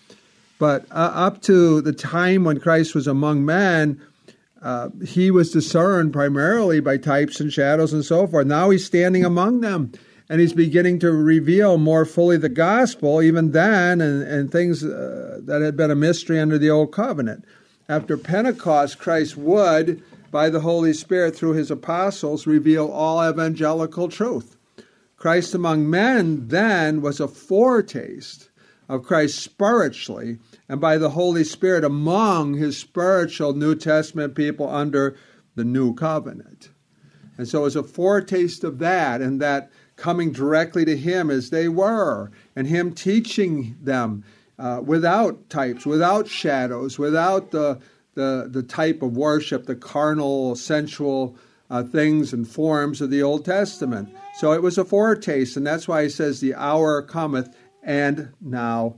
But uh, up to the time when Christ was among men, uh, he was discerned primarily by types and shadows and so forth. Now he's standing among them. And he's beginning to reveal more fully the gospel even then, and, and things uh, that had been a mystery under the old covenant. After Pentecost, Christ would, by the Holy Spirit through his apostles, reveal all evangelical truth. Christ among men then was a foretaste of Christ spiritually, and by the Holy Spirit among his spiritual New Testament people under the new covenant. And so it was a foretaste of that, and that coming directly to him as they were, and him teaching them uh, without types, without shadows, without the, the, the type of worship, the carnal, sensual uh, things and forms of the Old Testament. So it was a foretaste, and that's why he says the hour cometh and now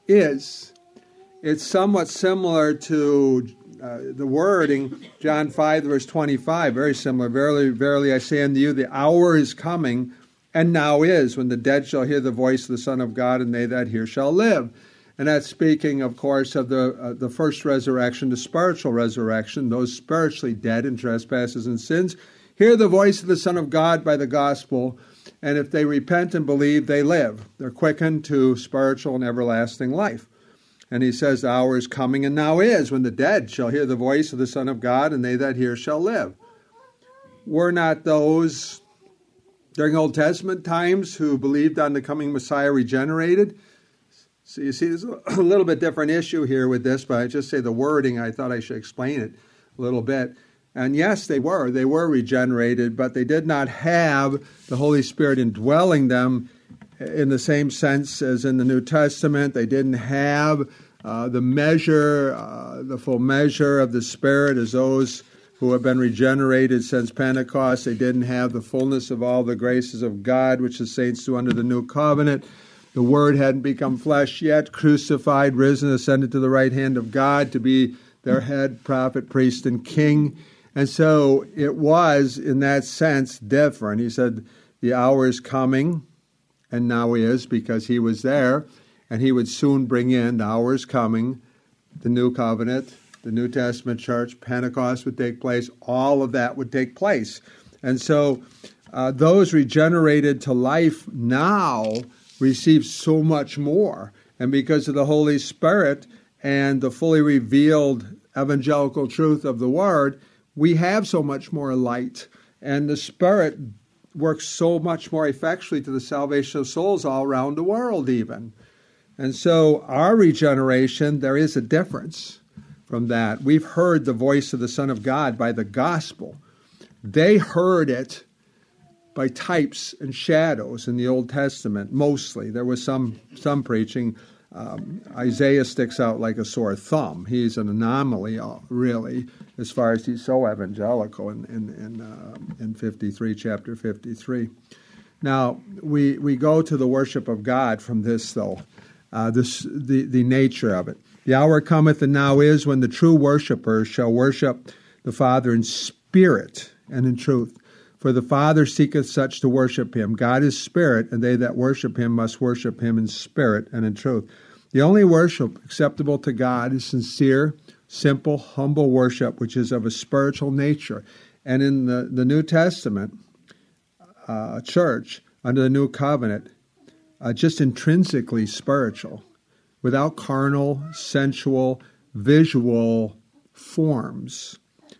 is. It's somewhat similar to uh, the word in John five, verse twenty-five, very similar. Verily, verily, I say unto you, the hour is coming, and now is, when the dead shall hear the voice of the Son of God, and they that hear shall live. And that's speaking, of course, of the uh, the first resurrection, the spiritual resurrection. Those spiritually dead in trespasses and sins hear the voice of the Son of God by the gospel, and if they repent and believe, they live. They're quickened to spiritual and everlasting life. And he says, the hour is coming, and now is, when the dead shall hear the voice of the Son of God, and they that hear shall live. Were not those during Old Testament times who believed on the coming Messiah regenerated? So you see, there's a little bit different issue here with this, but I just say the wording, I thought I should explain it a little bit. And yes, they were. They were regenerated, but they did not have the Holy Spirit indwelling them in the same sense as in the New Testament. They didn't have uh, the measure, uh, the full measure of the Spirit as those who have been regenerated since Pentecost. They didn't have the fullness of all the graces of God, which the saints do under the new covenant. The Word hadn't become flesh yet, crucified, risen, ascended to the right hand of God to be their head, prophet, priest, and king. And so it was, in that sense, different. He said, the hour is coming, and now is, because he was there, and he would soon bring in, the hour is coming, the new covenant, the New Testament church, Pentecost would take place, all of that would take place. And so uh, those regenerated to life now receive so much more. And because of the Holy Spirit and the fully revealed evangelical truth of the Word, we have so much more light. And the Spirit works so much more effectually to the salvation of souls all around the world even. And so our regeneration, there is a difference from that. We've heard the voice of the Son of God by the gospel. They heard it by types and shadows in the Old Testament, mostly. There was some some preaching. Um, Isaiah sticks out like a sore thumb. He's an anomaly, really, as far as he's so evangelical in in in, uh, in fifty-three, chapter fifty-three. Now, we we go to the worship of God from this, though, uh, this the, the nature of it. The hour cometh and now is when the true worshipers shall worship the Father in spirit and in truth. For the Father seeketh such to worship him. God is spirit, and they that worship him must worship him in spirit and in truth. The only worship acceptable to God is sincere, simple, humble worship, which is of a spiritual nature. And in the, the New Testament uh, church, under the New Covenant, uh, just intrinsically spiritual, without carnal, sensual, visual forms.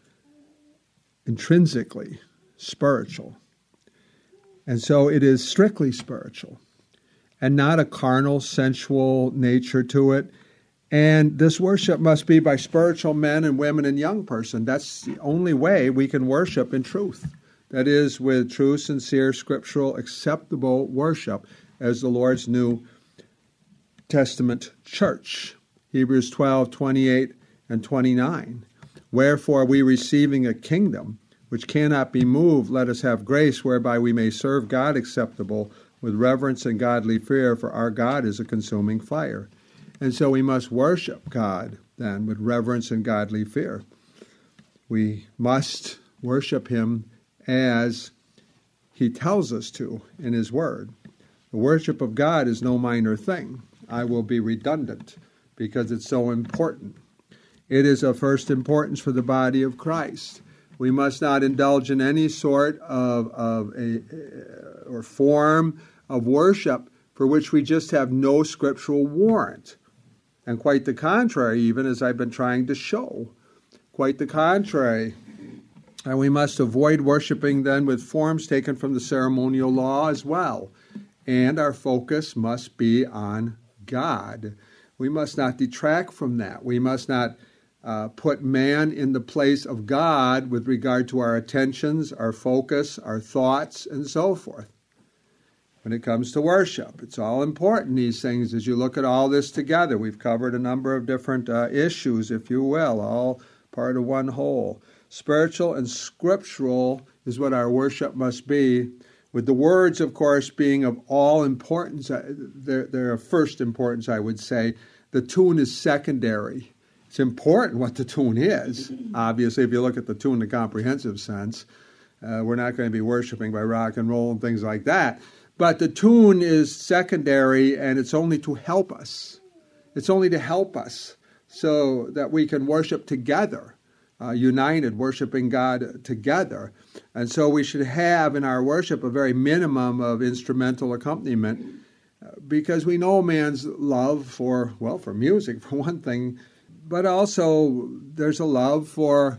Intrinsically spiritual. And so it is strictly spiritual and not a carnal, sensual nature to it. And this worship must be by spiritual men and women and young person. That's the only way we can worship in truth. That is, with true, sincere, scriptural, acceptable worship as the Lord's New Testament church. Hebrews twelve, twenty-eight and twenty-nine. Wherefore we receiving a kingdom which cannot be moved, let us have grace whereby we may serve God acceptable with reverence and godly fear, for our God is a consuming fire. And so we must worship God then with reverence and godly fear. We must worship him as he tells us to in his word. The worship of God is no minor thing. I will be redundant because it's so important. It is of first importance for the body of Christ. We must not indulge in any sort of, of a, or form of worship for which we just have no scriptural warrant. And quite the contrary, even as I've been trying to show. Quite the contrary. And we must avoid worshiping then with forms taken from the ceremonial law as well. And our focus must be on God. We must not detract from that. We must not uh, put man in the place of God with regard to our attentions, our focus, our thoughts, and so forth. When it comes to worship, it's all important, these things, as you look at all this together. We've covered a number of different uh, issues, if you will, all part of one whole. Spiritual and scriptural is what our worship must be, with the words, of course, being of all importance. They're, they're of first importance, I would say. The tune is secondary. It's important what the tune is. Obviously, if you look at the tune in the comprehensive sense, uh, we're not going to be worshiping by rock and roll and things like that. But the tune is secondary, and it's only to help us. It's only to help us so that we can worship together, uh, united, worshiping God together. And so we should have in our worship a very minimum of instrumental accompaniment, uh, because we know man's love for, well, for music, for one thing, but also there's a love for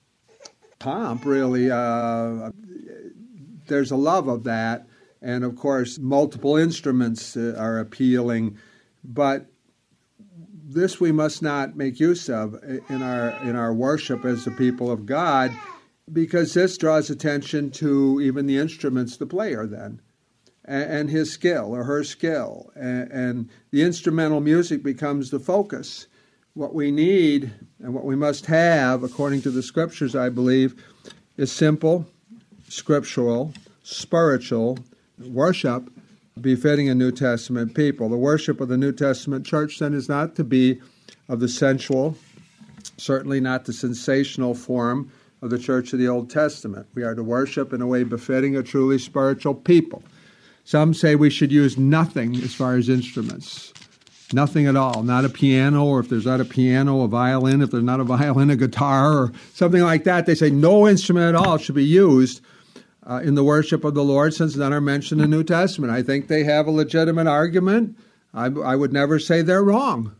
pomp, really. Uh, there's a love of that. And, of course, multiple instruments uh, are appealing. But this we must not make use of in our in our worship as the people of God, because this draws attention to even the instruments, the player then, and, and his skill or her skill. And, and the instrumental music becomes the focus. What we need and what we must have, according to the Scriptures, I believe, is simple, scriptural, spiritual worship befitting a New Testament people. The worship of the New Testament church then is not to be of the sensual, certainly not the sensational form of the church of the Old Testament. We are to worship in a way befitting a truly spiritual people. Some say we should use nothing as far as instruments. Nothing at all. Not a piano, or if there's not a piano, a violin. If there's not a violin, a guitar, or something like that. They say no instrument at all should be used Uh, in the worship of the Lord, since none are mentioned in the New Testament. I think they have a legitimate argument. I, I would never say they're wrong.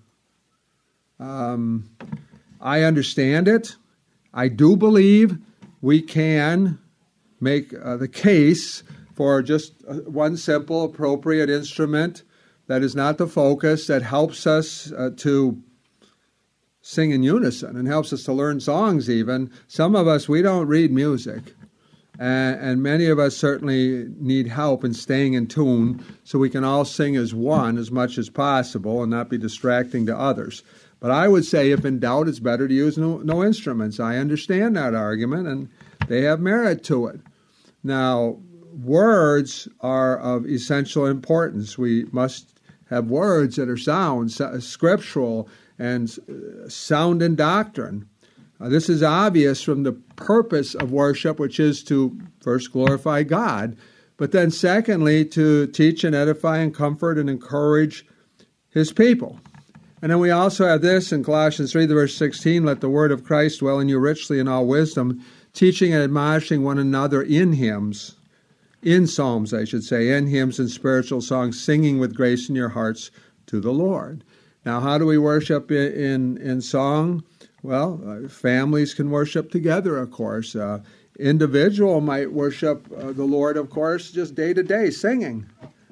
Um, I understand it. I do believe we can make uh, the case for just uh, one simple, appropriate instrument that is not the focus, that helps us uh, to sing in unison and helps us to learn songs even. Some of us, we don't read music. And many of us certainly need help in staying in tune so we can all sing as one as much as possible and not be distracting to others. But I would say if in doubt, it's better to use no, no instruments. I understand that argument, and they have merit to it. Now, words are of essential importance. We must have words that are sound, scriptural, and sound in doctrine. Uh, this is obvious from the purpose of worship, which is to first glorify God, but then secondly, to teach and edify and comfort and encourage his people. And then we also have this in Colossians three, verse sixteen, let the word of Christ dwell in you richly in all wisdom, teaching and admonishing one another in hymns, in psalms, I should say, in hymns and spiritual songs, singing with grace in your hearts to the Lord. Now, how do we worship in, in, in song? Well, uh, families can worship together, of course. Uh, individual might worship uh, the Lord, of course, just day to day, singing.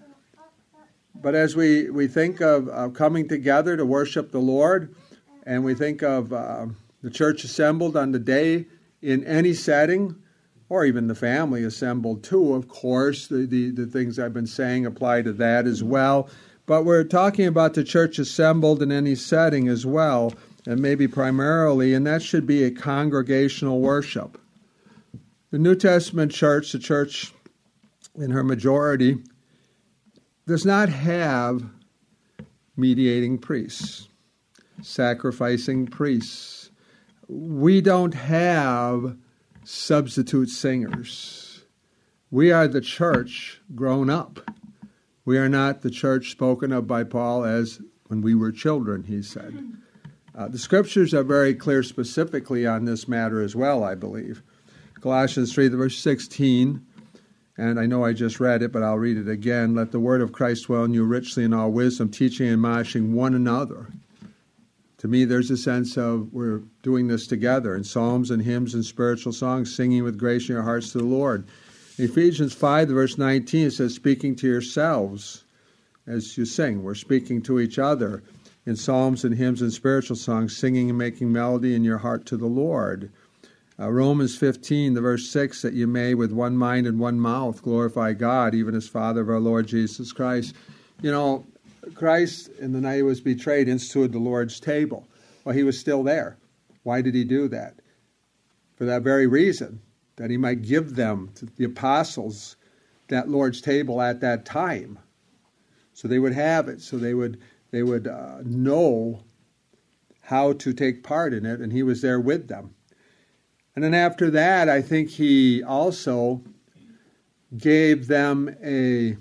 But as we, we think of uh, coming together to worship the Lord, and we think of uh, the church assembled on the day in any setting, or even the family assembled too, of course, the, the, the things I've been saying apply to that as well. But we're talking about the church assembled in any setting as well, and maybe primarily, and that should be a congregational worship. The New Testament church, the church in her majority, does not have mediating priests, sacrificing priests. We don't have substitute singers. We are the church grown up. We are not the church spoken of by Paul as when we were children, he said. Uh, the scriptures are very clear specifically on this matter as well, I believe. Colossians three, verse sixteen, and I know I just read it, but I'll read it again. Let the word of Christ dwell in you richly in all wisdom, teaching and admonishing one another. To me, there's a sense of we're doing this together in psalms and hymns and spiritual songs, singing with grace in your hearts to the Lord. In Ephesians five, verse nineteen, it says, speaking to yourselves as you sing. We're speaking to each other in psalms and hymns and spiritual songs, singing and making melody in your heart to the Lord. Uh, Romans fifteen, the verse six, that you may with one mind and one mouth glorify God, even as Father of our Lord Jesus Christ. You know, Christ, in the night he was betrayed, instituted the Lord's table. Well, he was still there. Why did he do that? For that very reason, that he might give them, to the apostles, that Lord's table at that time. So they would have it, so they would they would uh, know how to take part in it, and he was there with them. And then after that, I think he also gave them a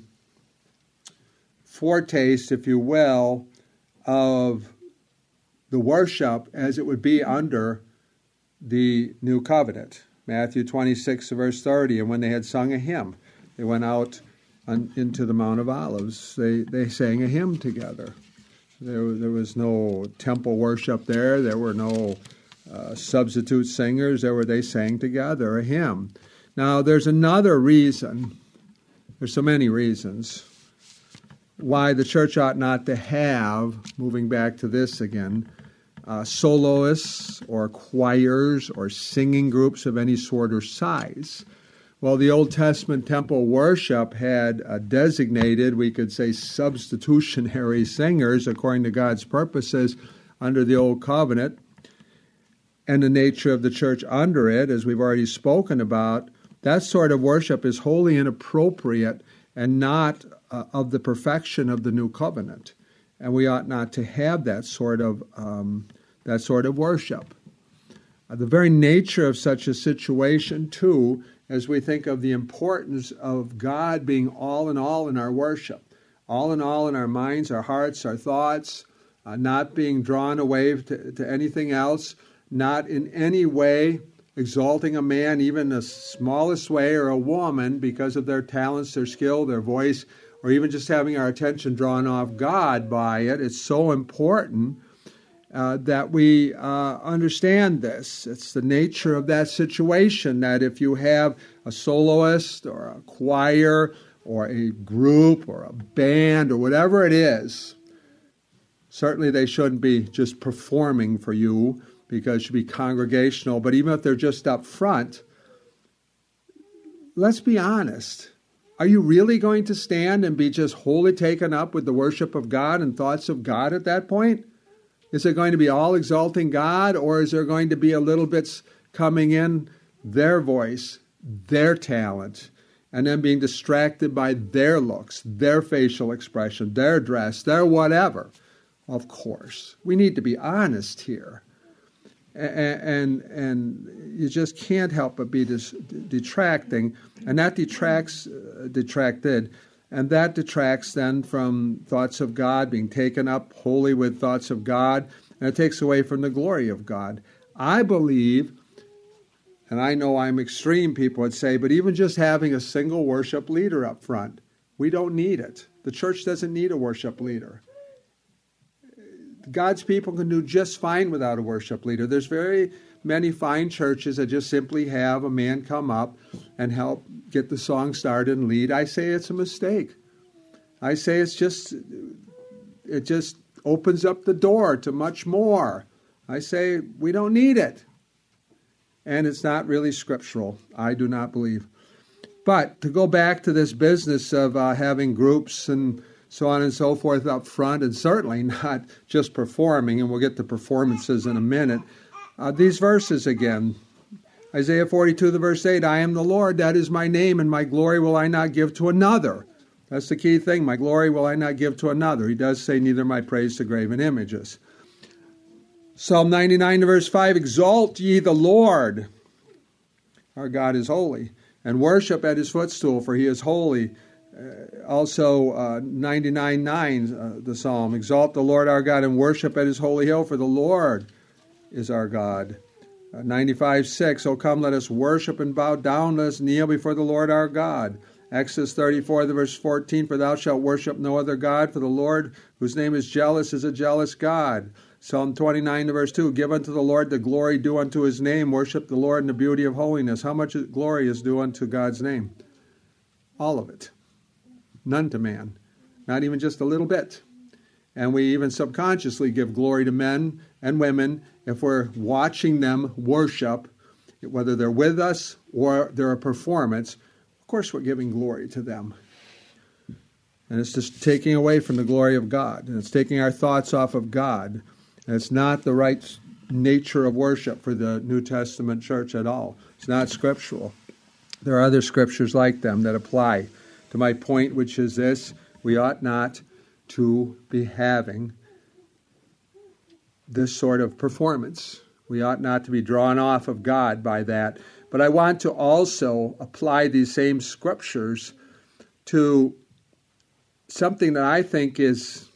foretaste, if you will, of the worship as it would be under the new covenant. Matthew twenty-six, verse thirty, and when they had sung a hymn, they went out on, into the Mount of Olives. They, they sang a hymn together. There, there was no temple worship there. There were no uh, substitute singers. There were they sang together a hymn. Now, there's another reason. There's so many reasons why the church ought not to have, moving back to this again, uh, soloists or choirs or singing groups of any sort or size. Well, the Old Testament temple worship had uh, designated, we could say, substitutionary singers according to God's purposes under the Old Covenant, and the nature of the church under it, as we've already spoken about. That sort of worship is wholly inappropriate and not uh, of the perfection of the New Covenant, and we ought not to have that sort of um, that sort of worship. Uh, the very nature of such a situation, too, as we think of the importance of God being all in all in our worship, all in all in our minds, our hearts, our thoughts, uh, not being drawn away to, to anything else, not in any way exalting a man, even the smallest way, or a woman, because of their talents, their skill, their voice, or even just having our attention drawn off God by it. It's so important Uh, that we uh, understand this. It's the nature of that situation, that if you have a soloist or a choir or a group or a band or whatever it is, certainly they shouldn't be just performing for you, because it should be congregational. But even if they're just up front, let's be honest. Are you really going to stand and be just wholly taken up with the worship of God and thoughts of God at that point? Is it going to be all exalting God, or is there going to be a little bits coming in their voice, their talent, and then being distracted by their looks, their facial expression, their dress, their whatever? Of course. We need to be honest here. And, and, and you just can't help but be dis, detracting, and that detracts, uh, detracted And that detracts then from thoughts of God, being taken up wholly with thoughts of God, and it takes away from the glory of God. I believe, and I know I'm extreme, people would say, but even just having a single worship leader up front, we don't need it. The church doesn't need a worship leader. God's people can do just fine without a worship leader. There's very many fine churches that just simply have a man come up and help get the song started and lead. I say it's a mistake. I say it's just, it just opens up the door to much more. I say we don't need it. And it's not really scriptural, I do not believe. But to go back to this business of uh, having groups and so on and so forth up front, and certainly not just performing, and we'll get to performances in a minute, uh, these verses again. Isaiah forty-two, the verse eight, I am the Lord, that is my name, and my glory will I not give to another. That's the key thing, my glory will I not give to another. He does say, neither my praise to graven images. Psalm ninety-nine, verse five, exalt ye the Lord. Our God is holy. And worship at his footstool, for he is holy. Uh, also, uh, ninety-nine nine, uh, the psalm, exalt the Lord our God and worship at his holy hill, for the Lord is our God. Uh, ninety-five six, O come, let us worship and bow down, let us kneel before the Lord our God. Exodus thirty-four, the verse fourteen, for thou shalt worship no other God, for the Lord, whose name is jealous, is a jealous God. Psalm twenty-nine, verse two, give unto the Lord the glory due unto his name, worship the Lord in the beauty of holiness. How much glory is due unto God's name? All of it. None to man. Not even just a little bit. And we even subconsciously give glory to men and women if we're watching them worship, whether they're with us or they're a performance. Of course we're giving glory to them. And it's just taking away from the glory of God. And it's taking our thoughts off of God. And it's not the right nature of worship for the New Testament church at all. It's not scriptural. There are other scriptures like them that apply to my point, which is this: we ought not to be having this sort of performance. We ought not to be drawn off of God by that. But I want to also apply these same scriptures to something that I think is,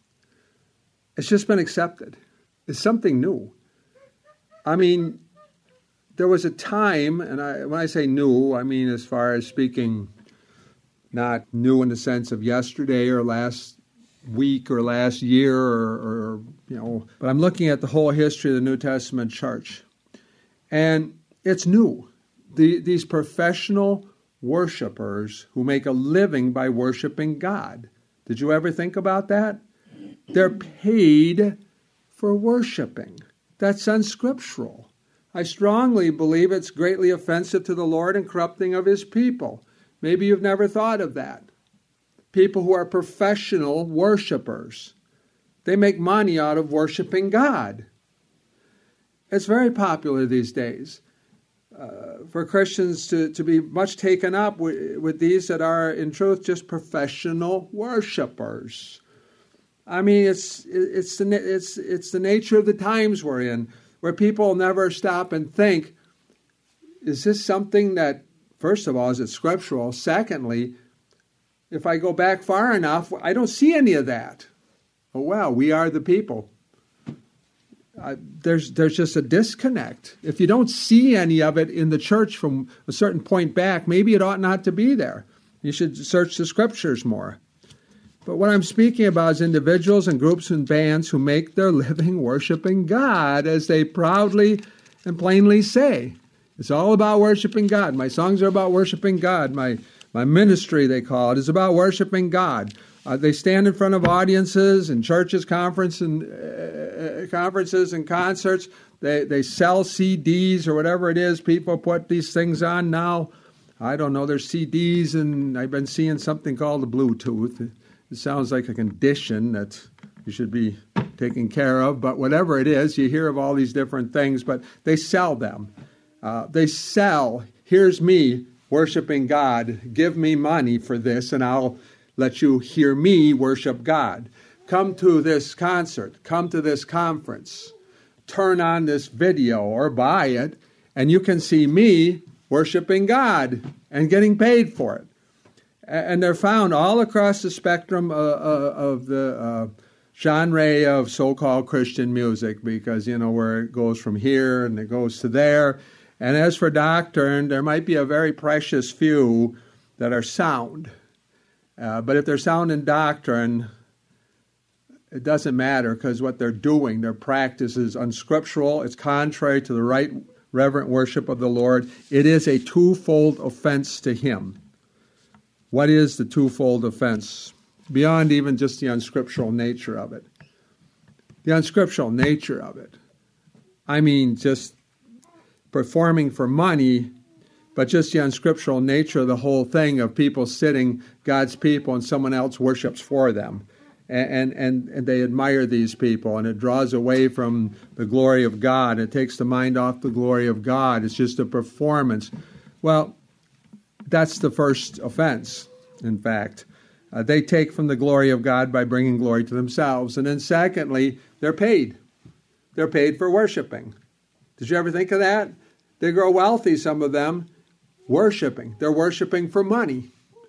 it's just been accepted. It's something new. I mean, there was a time, and I, when I say new, I mean as far as speaking, not new in the sense of yesterday or last week or last year or, or, you know, but I'm looking at the whole history of the New Testament church. And it's new. The, these professional worshipers who make a living by worshiping God. Did you ever think about that? They're paid for worshiping. That's unscriptural. I strongly believe it's greatly offensive to the Lord and corrupting of his people. Maybe you've never thought of that. People who are professional worshipers. They make money out of worshiping God. It's very popular these days uh, for Christians to, to be much taken up with, with these that are, in truth, just professional worshipers. I mean, it's it's the it's it's the nature of the times we're in, where people never stop and think, is this something that, first of all, is it scriptural? Secondly, if I go back far enough, I don't see any of that. Oh, well, we are the people. Uh, there's there's just a disconnect. If you don't see any of it in the church from a certain point back, maybe it ought not to be there. You should search the scriptures more. But what I'm speaking about is individuals and groups and bands who make their living worshiping God, as they proudly and plainly say. It's all about worshiping God. My songs are about worshiping God. My my ministry, they call it, is about worshiping God. Uh, they stand in front of audiences and churches, conference and, uh, conferences and concerts. They they sell C Ds or whatever it is. People put these things on now. I don't know. There's C Ds, and I've been seeing something called the Bluetooth. It sounds like a condition that you should be taken care of. But whatever it is, you hear of all these different things. But they sell them. Uh, they sell, here's me worshiping God. Give me money for this, and I'll let you hear me worship God. Come to this concert. Come to this conference. Turn on this video or buy it, and you can see me worshiping God and getting paid for it. And they're found all across the spectrum uh, uh, of the uh, genre of so-called Christian music, because, you know, where it goes from here and it goes to there. And as for doctrine, there might be a very precious few that are sound. Uh, but if they're sound in doctrine, it doesn't matter, because what they're doing, their practice is unscriptural. It's contrary to the right reverent worship of the Lord. It is a twofold offense to him. What is the twofold offense? Beyond even just the unscriptural nature of it. The unscriptural nature of it. I mean, just performing for money, but just the unscriptural nature of the whole thing of people sitting, God's people, and someone else worships for them. And, and, and they admire these people, and it draws away from the glory of God. It takes the mind off the glory of God. It's just a performance. Well, that's the first offense, in fact. Uh, they take from the glory of God by bringing glory to themselves. And then secondly, they're paid. They're paid for worshiping. Did you ever think of that? They grow wealthy, some of them, worshiping. They're worshiping for money.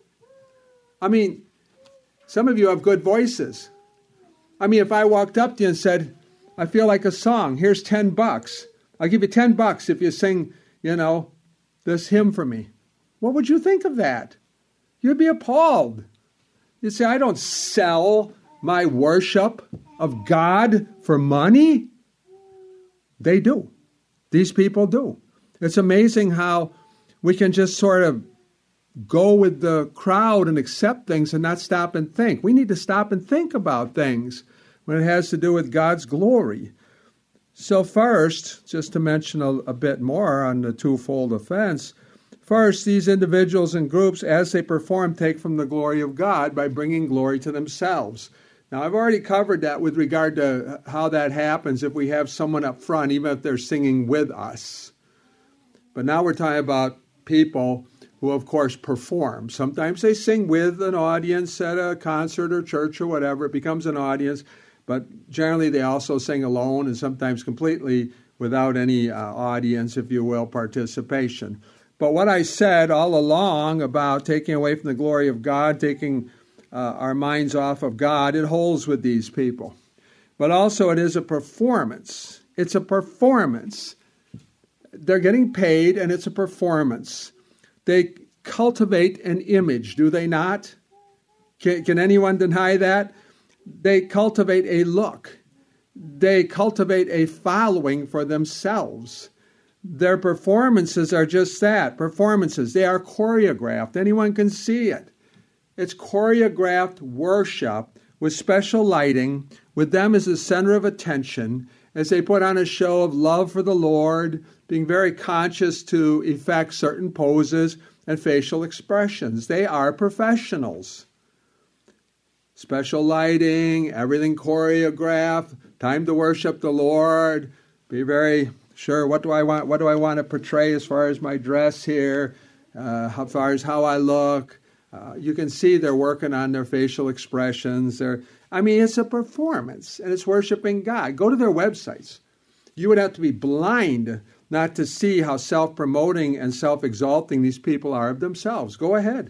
I mean, some of you have good voices. I mean, if I walked up to you and said, I feel like a song, here's ten bucks. I'll give you ten bucks if you sing, you know, this hymn for me. What would you think of that? You'd be appalled. You'd say, I don't sell my worship of God for money. They do. These people do. It's amazing how we can just sort of go with the crowd and accept things and not stop and think. We need to stop and think about things when it has to do with God's glory. So first, just to mention a, a bit more on the twofold offense, first, these individuals and groups, as they perform, take from the glory of God by bringing glory to themselves. Now, I've already covered that with regard to how that happens if we have someone up front, even if they're singing with us. But now we're talking about people who, of course, perform. Sometimes they sing with an audience at a concert or church or whatever. It becomes an audience. But generally, they also sing alone and sometimes completely without any uh, audience, if you will, participation. But what I said all along about taking away from the glory of God, taking uh, our minds off of God, it holds with these people. But also it is a performance. It's a performance. They're getting paid, and it's a performance. They cultivate an image, do they not? Can, can anyone deny that? They cultivate a look. They cultivate a following for themselves. Their performances are just that, performances. They are choreographed. Anyone can see it. It's choreographed worship with special lighting, with them as the center of attention, as they put on a show of love for the Lord, being very conscious to effect certain poses and facial expressions. They are professionals. Special lighting, everything choreographed, time to worship the Lord, be very sure, what do I want? What do I want to portray as far as my dress here? Uh, as far as how I look? Uh, you can see they're working on their facial expressions. They're, I mean, it's a performance, and it's worshiping God. Go to their websites. You would have to be blind not to see how self-promoting and self-exalting these people are of themselves. Go ahead.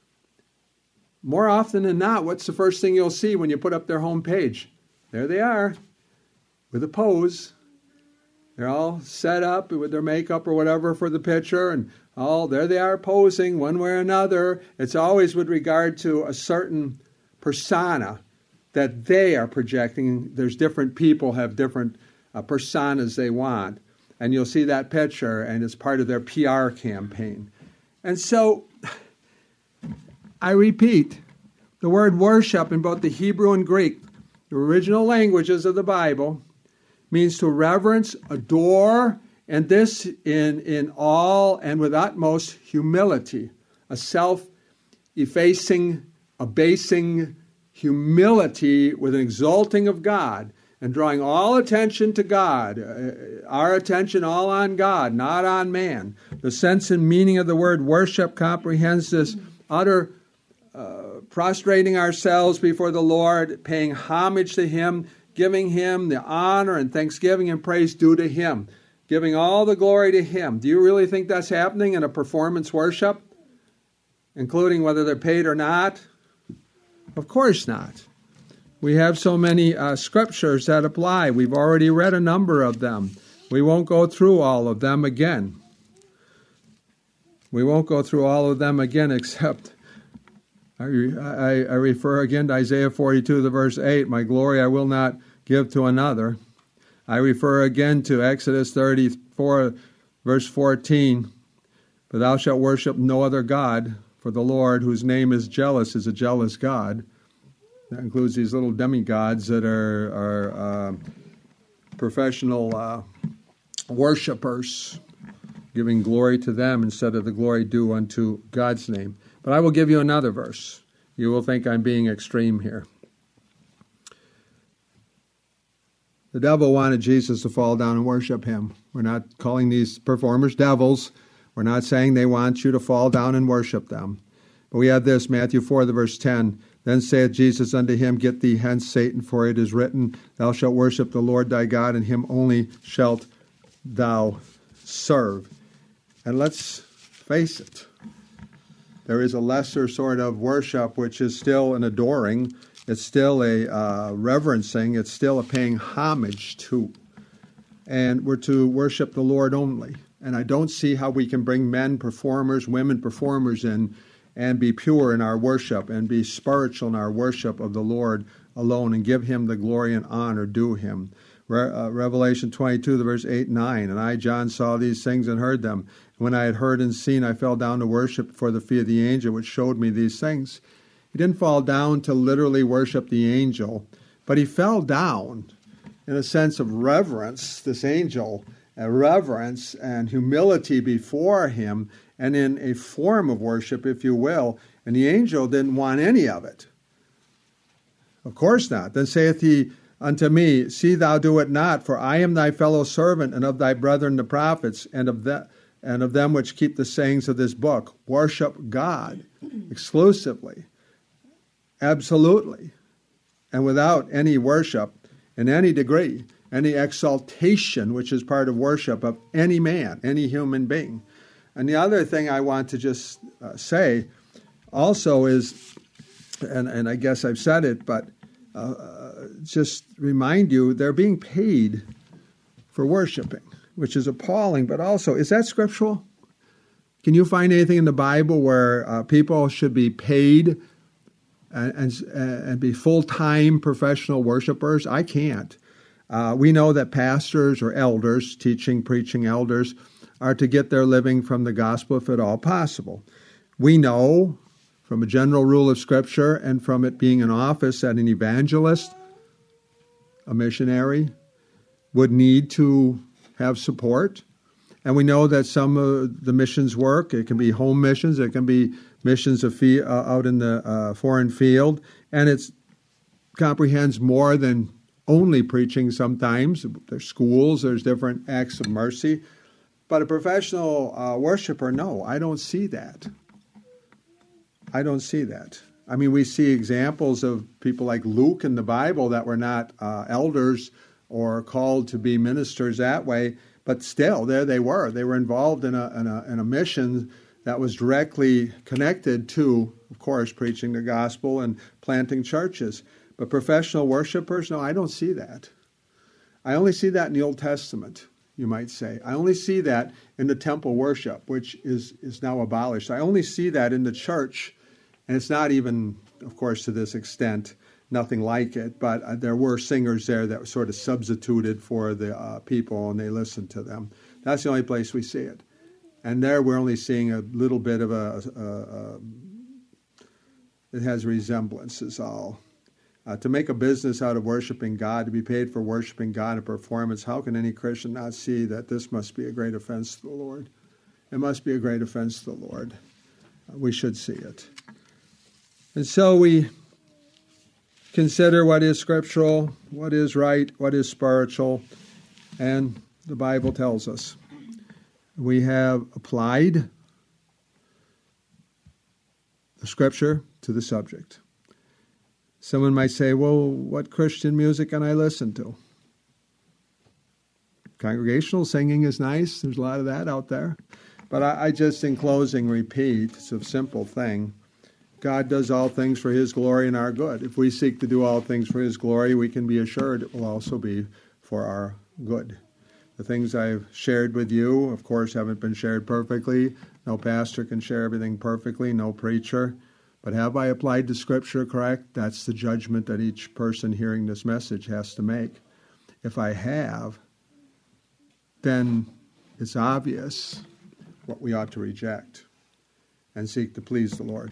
More often than not, what's the first thing you'll see when you put up their homepage? There they are, with a pose. They're all set up with their makeup or whatever for the picture, and all there they are posing one way or another. It's always with regard to a certain persona that they are projecting. There's different people have different uh, personas they want, and you'll see that picture, and it's part of their P R campaign. And so, I repeat, the word worship in both the Hebrew and Greek, the original languages of the Bible, means to reverence, adore, and this in, in all and with utmost humility, a self-effacing, abasing humility with an exalting of God and drawing all attention to God, uh, our attention all on God, not on man. The sense and meaning of the word worship comprehends this utter uh, prostrating ourselves before the Lord, paying homage to Him, giving Him the honor and thanksgiving and praise due to Him, giving all the glory to Him. Do you really think that's happening in a performance worship? including whether they're paid or not? Of course not. We have so many uh, scriptures that apply. We've already read a number of them. We won't go through all of them again. We won't go through all of them again, except I, I, I refer again to Isaiah forty-two, the verse eight, my glory I will not give to another. I refer again to Exodus thirty-four, verse fourteen, but thou shalt worship no other God, for the Lord, whose name is jealous, is a jealous God. That includes these little demigods that are, are uh, professional uh, worshipers, giving glory to them instead of the glory due unto God's name. But I will give you another verse. You will think I'm being extreme here. The devil wanted Jesus to fall down and worship him. We're not calling these performers devils. We're not saying they want you to fall down and worship them. But we have this, Matthew four, the verse ten. Then saith Jesus unto him, Get thee hence, Satan, for it is written, Thou shalt worship the Lord thy God, and him only shalt thou serve. And let's face it, there is a lesser sort of worship which is still an adoring, it's still a uh, reverencing, it's still a paying homage to. And we're to worship the Lord only. And I don't see how we can bring men performers, women performers in and be pure in our worship and be spiritual in our worship of the Lord alone and give him the glory and honor due him. Re- uh, Revelation twenty-two, the verse eight and nine, And I, John, saw these things and heard them. When I had heard and seen, I fell down to worship before the feet of the angel which showed me these things. He didn't fall down to literally worship the angel, but he fell down in a sense of reverence, this angel, a reverence and humility before him, and in a form of worship, if you will, and the angel didn't want any of it. Of course not. Then saith he unto me, See thou do it not, for I am thy fellow servant, and of thy brethren the prophets, and of the, and of them which keep the sayings of this book. Worship God exclusively, absolutely, and without any worship in any degree, any exaltation, which is part of worship of any man, any human being. And the other thing I want to just uh, say also is, and, and I guess I've said it, but uh, just remind you, they're being paid for worshiping, which is appalling, but also, is that scriptural? Can you find anything in the Bible where uh, people should be paid and, and, and be full-time professional worshipers? I can't. Uh, we know that pastors or elders, teaching, preaching elders, are to get their living from the gospel if at all possible. We know from a general rule of Scripture and from it being an office that an evangelist, a missionary, would need to have support. And we know that some of the missions work, it can be home missions, it can be missions of fee, uh, out in the uh, foreign field, and it comprehends more than only preaching sometimes. There's schools, there's different acts of mercy. But a professional uh, worshiper, no, I don't see that. I don't see that. I mean, we see examples of people like Luke in the Bible that were not uh, elders or called to be ministers that way, but still, there they were. They were involved in a, in a, in a mission that was directly connected to, of course, preaching the gospel and planting churches. But professional worshipers, no, I don't see that. I only see that in the Old Testament, you might say. I only see that in the temple worship, which is, is now abolished. I only see that in the church, and it's not even, of course, to this extent, nothing like it, but uh, there were singers there that were sort of substituted for the uh, people, and they listened to them. That's the only place we see it. And there we're only seeing a little bit of a, a, a it has resemblances all. Uh, to make a business out of worshiping God, to be paid for worshiping God in performance, how can any Christian not see that this must be a great offense to the Lord? It must be a great offense to the Lord. Uh, we should see it. And so we consider what is scriptural, what is right, what is spiritual, and the Bible tells us. We have applied the scripture to the subject. Someone might say, well, what Christian music can I listen to? Congregational singing is nice. There's a lot of that out there. But I, I just, in closing, repeat, it's a simple thing. God does all things for his glory and our good. If we seek to do all things for his glory, we can be assured it will also be for our good. The things I've shared with you, of course, haven't been shared perfectly. No pastor can share everything perfectly, no preacher. But have I applied the Scripture correct? That's the judgment that each person hearing this message has to make. If I have, then it's obvious what we ought to reject and seek to please the Lord.